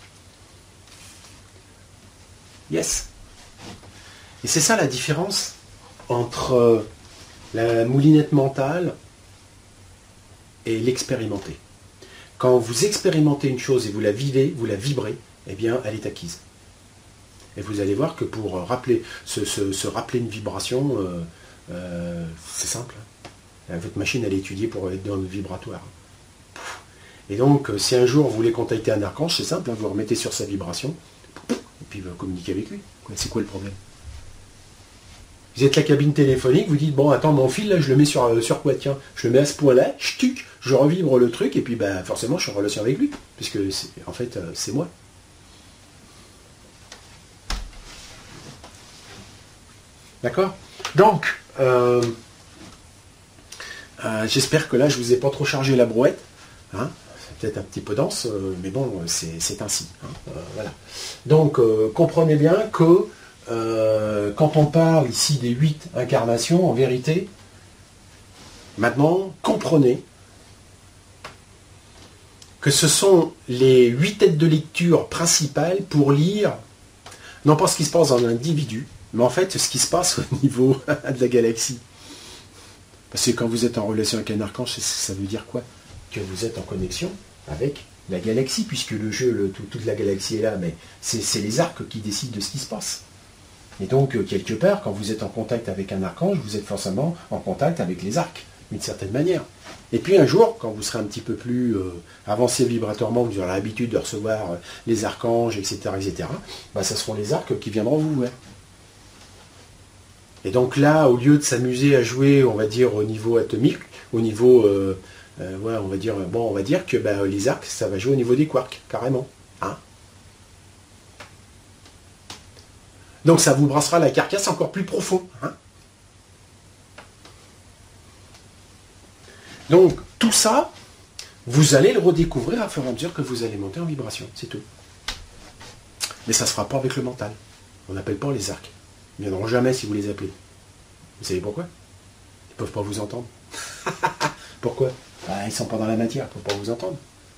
Yes. Et c'est ça la différence entre la moulinette mentale et l'expérimenter. Quand vous expérimentez une chose et vous la vivez, vous la vibrez, eh bien, elle est acquise. Et vous allez voir que pour rappeler, se, se, se rappeler une vibration, euh, euh, c'est simple. Votre machine, elle est étudiée pour être dans le vibratoire. Et donc, si un jour vous voulez contacter un archange, c'est simple, hein, vous remettez sur sa vibration, et puis vous communiquez avec lui. C'est quoi le problème? Vous êtes la cabine téléphonique, vous dites, bon, attends, mon fil, là, je le mets sur, euh, sur quoi? Tiens, je le mets à ce point-là, ch'tuc, je revibre le truc, et puis bah, forcément, je suis en relation avec lui, puisque, en fait, euh, c'est moi. D'accord? Donc, euh, euh, j'espère que là, je ne vous ai pas trop chargé la brouette. Hein, c'est peut-être un petit peu dense, euh, mais bon, c'est ainsi. Hein, euh, voilà. Donc, euh, comprenez bien que euh, quand on parle ici des huit incarnations, en vérité, maintenant, comprenez que ce sont les huit têtes de lecture principales pour lire, non pas ce qui se passe dans l'individu, mais en fait ce qui se passe au niveau de la galaxie. Parce que quand vous êtes en relation avec un archange, ça veut dire quoi? Que vous êtes en connexion avec la galaxie, puisque le jeu, le, tout, toute la galaxie est là, mais c'est les arcs qui décident de ce qui se passe. Et donc, quelque part, quand vous êtes en contact avec un archange, vous êtes forcément en contact avec les arcs, d'une certaine manière. Et puis un jour, quand vous serez un petit peu plus euh, avancé vibratoirement, vous aurez l'habitude de recevoir euh, les archanges, et cetera, et cetera, bah, ça seront les arcs qui viendront vous voir. Et donc là, au lieu de s'amuser à jouer, on va dire, au niveau atomique, au niveau, euh, euh, ouais, on va dire, bon, on va dire que bah, les arcs, ça va jouer au niveau des quarks, carrément. Hein, donc ça vous brassera la carcasse encore plus profond. Hein. Donc, tout ça, vous allez le redécouvrir à fur et à mesure que vous allez monter en vibration, c'est tout. Mais ça ne se fera pas avec le mental. On n'appelle pas les arcs. Ils ne viendront jamais si vous les appelez. Vous savez pourquoi? Ils ne peuvent pas vous entendre. Pourquoi? Bah, ils ne sont pas dans la matière, ils ne peuvent pas vous entendre.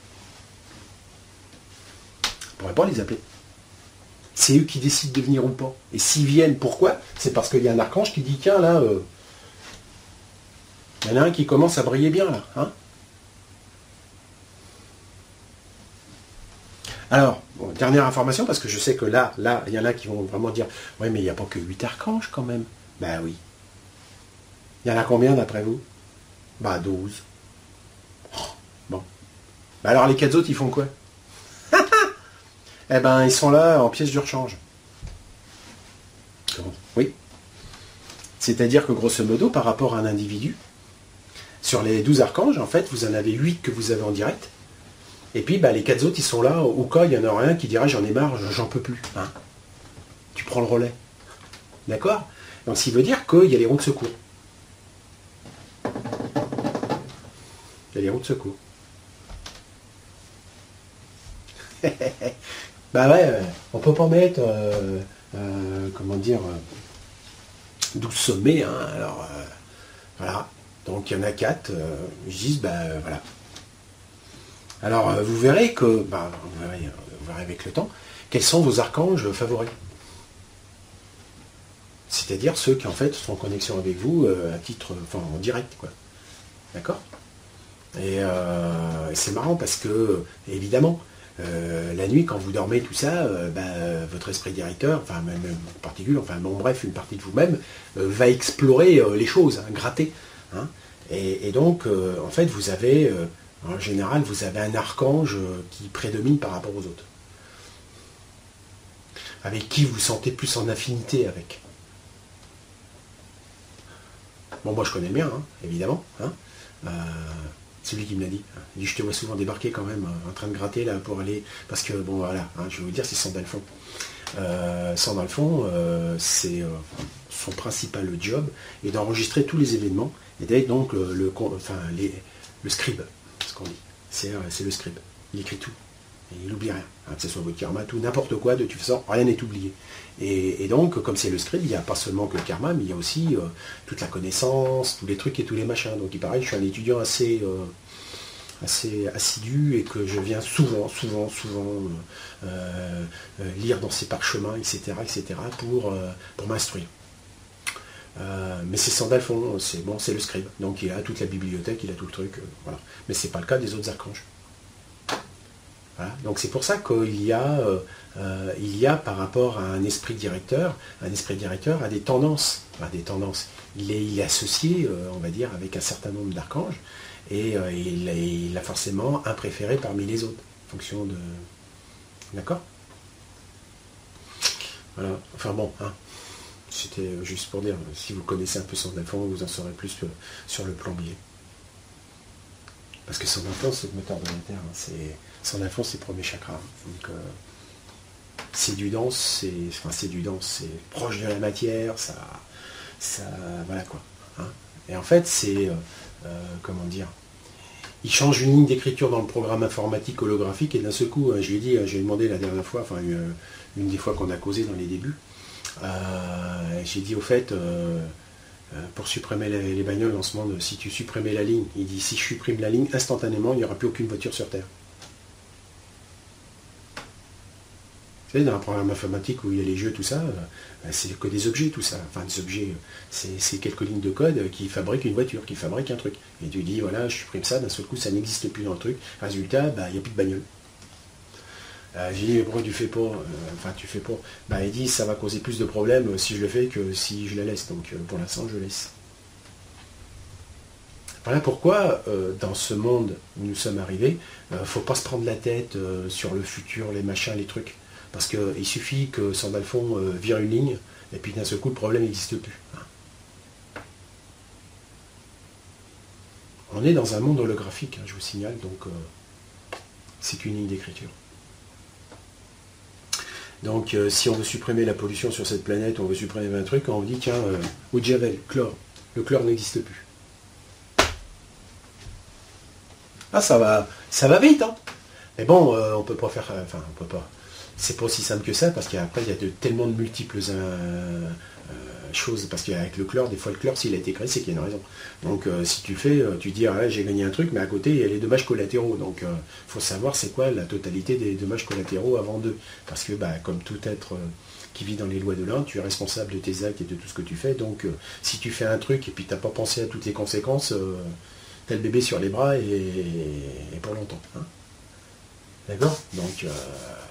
On ne pourrait pas les appeler. C'est eux qui décident de venir ou pas. Et s'ils viennent, pourquoi? C'est parce qu'il y a un archange qui dit, tiens, là... Euh, il y en a un qui commence à briller bien, là. Hein. Alors, bon, dernière information, parce que je sais que là, là, il y en a qui vont vraiment dire, oui, mais il n'y a pas que huit archanges, quand même. Ben oui. Il y en a combien, d'après vous? Bah, douze. Oh, bon. Ben alors, les quatre autres, ils font quoi? Eh ben, ils sont là en pièces du rechange. Oui. C'est-à-dire que, grosso modo, par rapport à un individu, sur les douze archanges, en fait, vous en avez huit que vous avez en direct. Et puis, bah, les quatre autres, ils sont là. Au cas, il y en aura un qui dira, j'en ai marre, j'en peux plus. Hein. Tu prends le relais. D'accord? Donc, ce qui veut dire qu'il y a les roues de secours. Il y a les roues de secours. Bah ouais, euh, on peut pas mettre, euh, euh, comment dire, euh, douze sommets. Hein, alors, euh, voilà. Donc il y en a quatre, euh, ils disent, ben voilà. Alors euh, vous verrez que, bah, vous, verrez, vous verrez avec le temps, quels sont vos archanges favoris. C'est-à-dire ceux qui en fait sont en connexion avec vous euh, à titre, enfin en direct, quoi. D'accord? Et euh, c'est marrant parce que, évidemment, euh, la nuit, quand vous dormez, tout ça, euh, bah, votre esprit directeur, enfin même en particulier, enfin bon bref, une partie de vous-même, euh, va explorer euh, les choses, hein, gratter. Hein. Et, et donc, euh, en fait, vous avez, euh, en général, vous avez un archange euh, qui prédomine par rapport aux autres. Avec qui vous sentez plus en affinité avec. Bon, moi je connais bien, hein, évidemment. Hein. Euh, c'est lui qui me l'a dit. Il dit, je te vois souvent débarquer quand même, en train de gratter là pour aller... Parce que, bon, voilà, hein, je vais vous dire, c'est Sandalphon. Euh, Sandalphon, euh, c'est... Euh, son principal job est d'enregistrer tous les événements et d'être donc le, le, enfin, les, le scribe, ce qu'on dit. C'est le scribe. Il écrit tout. Et il n'oublie rien. Hein, que ce soit votre karma, tout, n'importe quoi, de toute façon, rien n'est oublié. Et, et donc, comme c'est le scribe, il n'y a pas seulement que le karma, mais il y a aussi euh, toute la connaissance, tous les trucs et tous les machins. Donc, il paraît, je suis un étudiant assez, euh, assez assidu et que je viens souvent, souvent, souvent euh, euh, lire dans ses parchemins, et cetera, et cetera, pour, euh, pour m'instruire. Euh, mais c'est Sandalphon, c'est bon, c'est le scribe. Donc il a toute la bibliothèque, il a tout le truc, euh, voilà. Mais c'est pas le cas des autres archanges. Voilà. Donc c'est pour ça qu'il y a, euh, euh, il y a par rapport à un esprit directeur, un esprit directeur a des tendances, enfin, des tendances. Il est, il est associé, euh, on va dire, avec un certain nombre d'archanges, et euh, il, il a forcément un préféré parmi les autres, en fonction de. D'accord? Voilà. Enfin bon, hein. C'était juste pour dire, si vous connaissez un peu Sandalphon, vous en saurez plus sur le plombier. Parce que Sandalphon, c'est le moteur de la Terre. Hein. C'est, Sandalphon, c'est le premier chakra. Donc, euh, c'est du dense, c'est, enfin, c'est du dense, c'est proche de la matière, ça, ça, voilà quoi. Hein. Et en fait, c'est, euh, euh, comment dire, il change une ligne d'écriture dans le programme informatique holographique et d'un seul coup, je lui ai dit, j'ai demandé la dernière fois, enfin une, une des fois qu'on a causé dans les débuts, Euh, j'ai dit au fait, euh, euh, pour supprimer les, les bagnoles en ce monde, si tu supprimais la ligne, il dit si je supprime la ligne, instantanément, il n'y aura plus aucune voiture sur Terre. Vous savez, dans un programme informatique où il y a les jeux, tout ça, euh, c'est que des objets, tout ça. Enfin, des objets, c'est quelques lignes de code qui fabriquent une voiture, qui fabriquent un truc. Et tu dis, voilà, je supprime ça, d'un seul coup, ça n'existe plus dans le truc. Résultat, bah, il n'y a plus de bagnole. Euh, j'ai dit, mais pourquoi tu fais pas euh, Enfin, tu fais pas. Bah, il dit, ça va causer plus de problèmes si je le fais que si je la laisse. Donc, euh, pour l'instant, je laisse. Voilà pourquoi, euh, dans ce monde où nous sommes arrivés, il euh, ne faut pas se prendre la tête euh, sur le futur, les machins, les trucs. Parce qu'il suffit que Sandalphon euh, vire une ligne, et puis d'un seul coup, le problème n'existe plus. On est dans un monde holographique, hein, je vous signale, donc euh, c'est qu'une ligne d'écriture. Donc, euh, si on veut supprimer la pollution sur cette planète, on veut supprimer un truc, on dit, tiens, euh, eau de javel, chlore. Le chlore n'existe plus. Ah, ça va, ça va vite, hein. Mais bon, euh, on peut pas faire... Enfin, on peut pas... C'est pas aussi simple que ça, parce qu'après, il y a de, tellement de multiples euh, euh, choses. Parce qu'avec le chlore, des fois, le chlore, s'il a été créé, c'est qu'il y a une raison. Donc, euh, si tu fais, tu dis, ah, j'ai gagné un truc, mais à côté, il y a les dommages collatéraux. Donc, il euh, faut savoir c'est quoi la totalité des dommages collatéraux avant d'eux. Parce que, bah, comme tout être... Euh, qui vit dans les lois de l'un, tu es responsable de tes actes et de tout ce que tu fais. Donc, euh, si tu fais un truc et puis tu n'as pas pensé à toutes les conséquences, euh, tu as le bébé sur les bras et, et pour longtemps. Hein. D'accord? Donc, euh,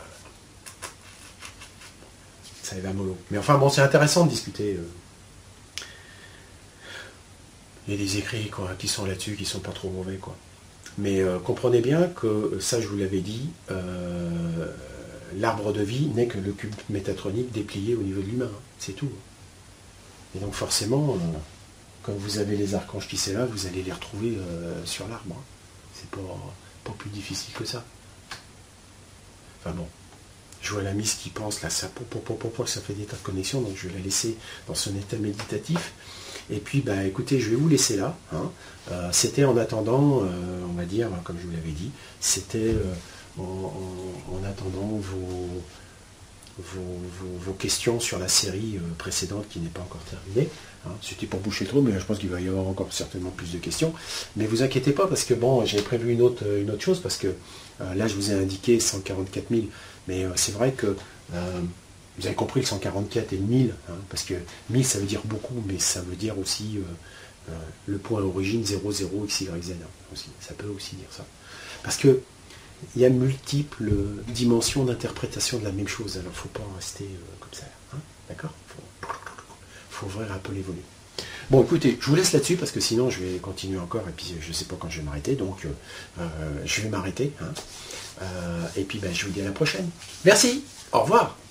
ça va mollo. Mais enfin, bon, c'est intéressant de discuter. Euh. Il y a des écrits quoi, qui sont là-dessus, qui sont pas trop mauvais. Quoi. Mais euh, comprenez bien que, ça je vous l'avais dit, euh, l'arbre de vie n'est que le cube métatronique déplié au niveau de l'humain. Hein. C'est tout. Et donc forcément, euh, quand vous avez les archanges qui sont là, vous allez les retrouver euh, sur l'arbre. Hein. C'est pas, pas plus difficile que ça. Enfin bon. Je vois la mise qui pense, là, ça, pour, pour, pour, pour, ça fait des tas de connexions, donc je vais la laisser dans son état méditatif. Et puis, bah, écoutez, je vais vous laisser là. Hein. Euh, c'était en attendant, euh, on va dire, comme je vous l'avais dit, c'était euh, en, en, en attendant vos, vos, vos, vos questions sur la série euh, précédente qui n'est pas encore terminée. Hein. C'était pour boucher le trou, mais je pense qu'il va y avoir encore certainement plus de questions. Mais vous inquiétez pas, parce que bon, j'ai prévu une autre, une autre chose, parce que euh, là, je vous ai indiqué cent quarante-quatre mille. Mais euh, c'est vrai que euh, vous avez compris le cent quarante-quatre et le mille, hein, parce que mille ça veut dire beaucoup, mais ça veut dire aussi euh, euh, le point origine zéro zéro x y z. Hein, aussi. Ça peut aussi dire ça. Parce que il y a multiples dimensions d'interprétation de la même chose, alors il ne faut pas en rester euh, comme ça. Hein, d'accord ? Il faut, faut ouvrir un peu les volumes. Bon, écoutez, je vous laisse là-dessus, parce que sinon je vais continuer encore, et puis je ne sais pas quand je vais m'arrêter, donc euh, je vais m'arrêter. Hein. Euh, et puis ben, je vous dis à la prochaine. Merci, au revoir.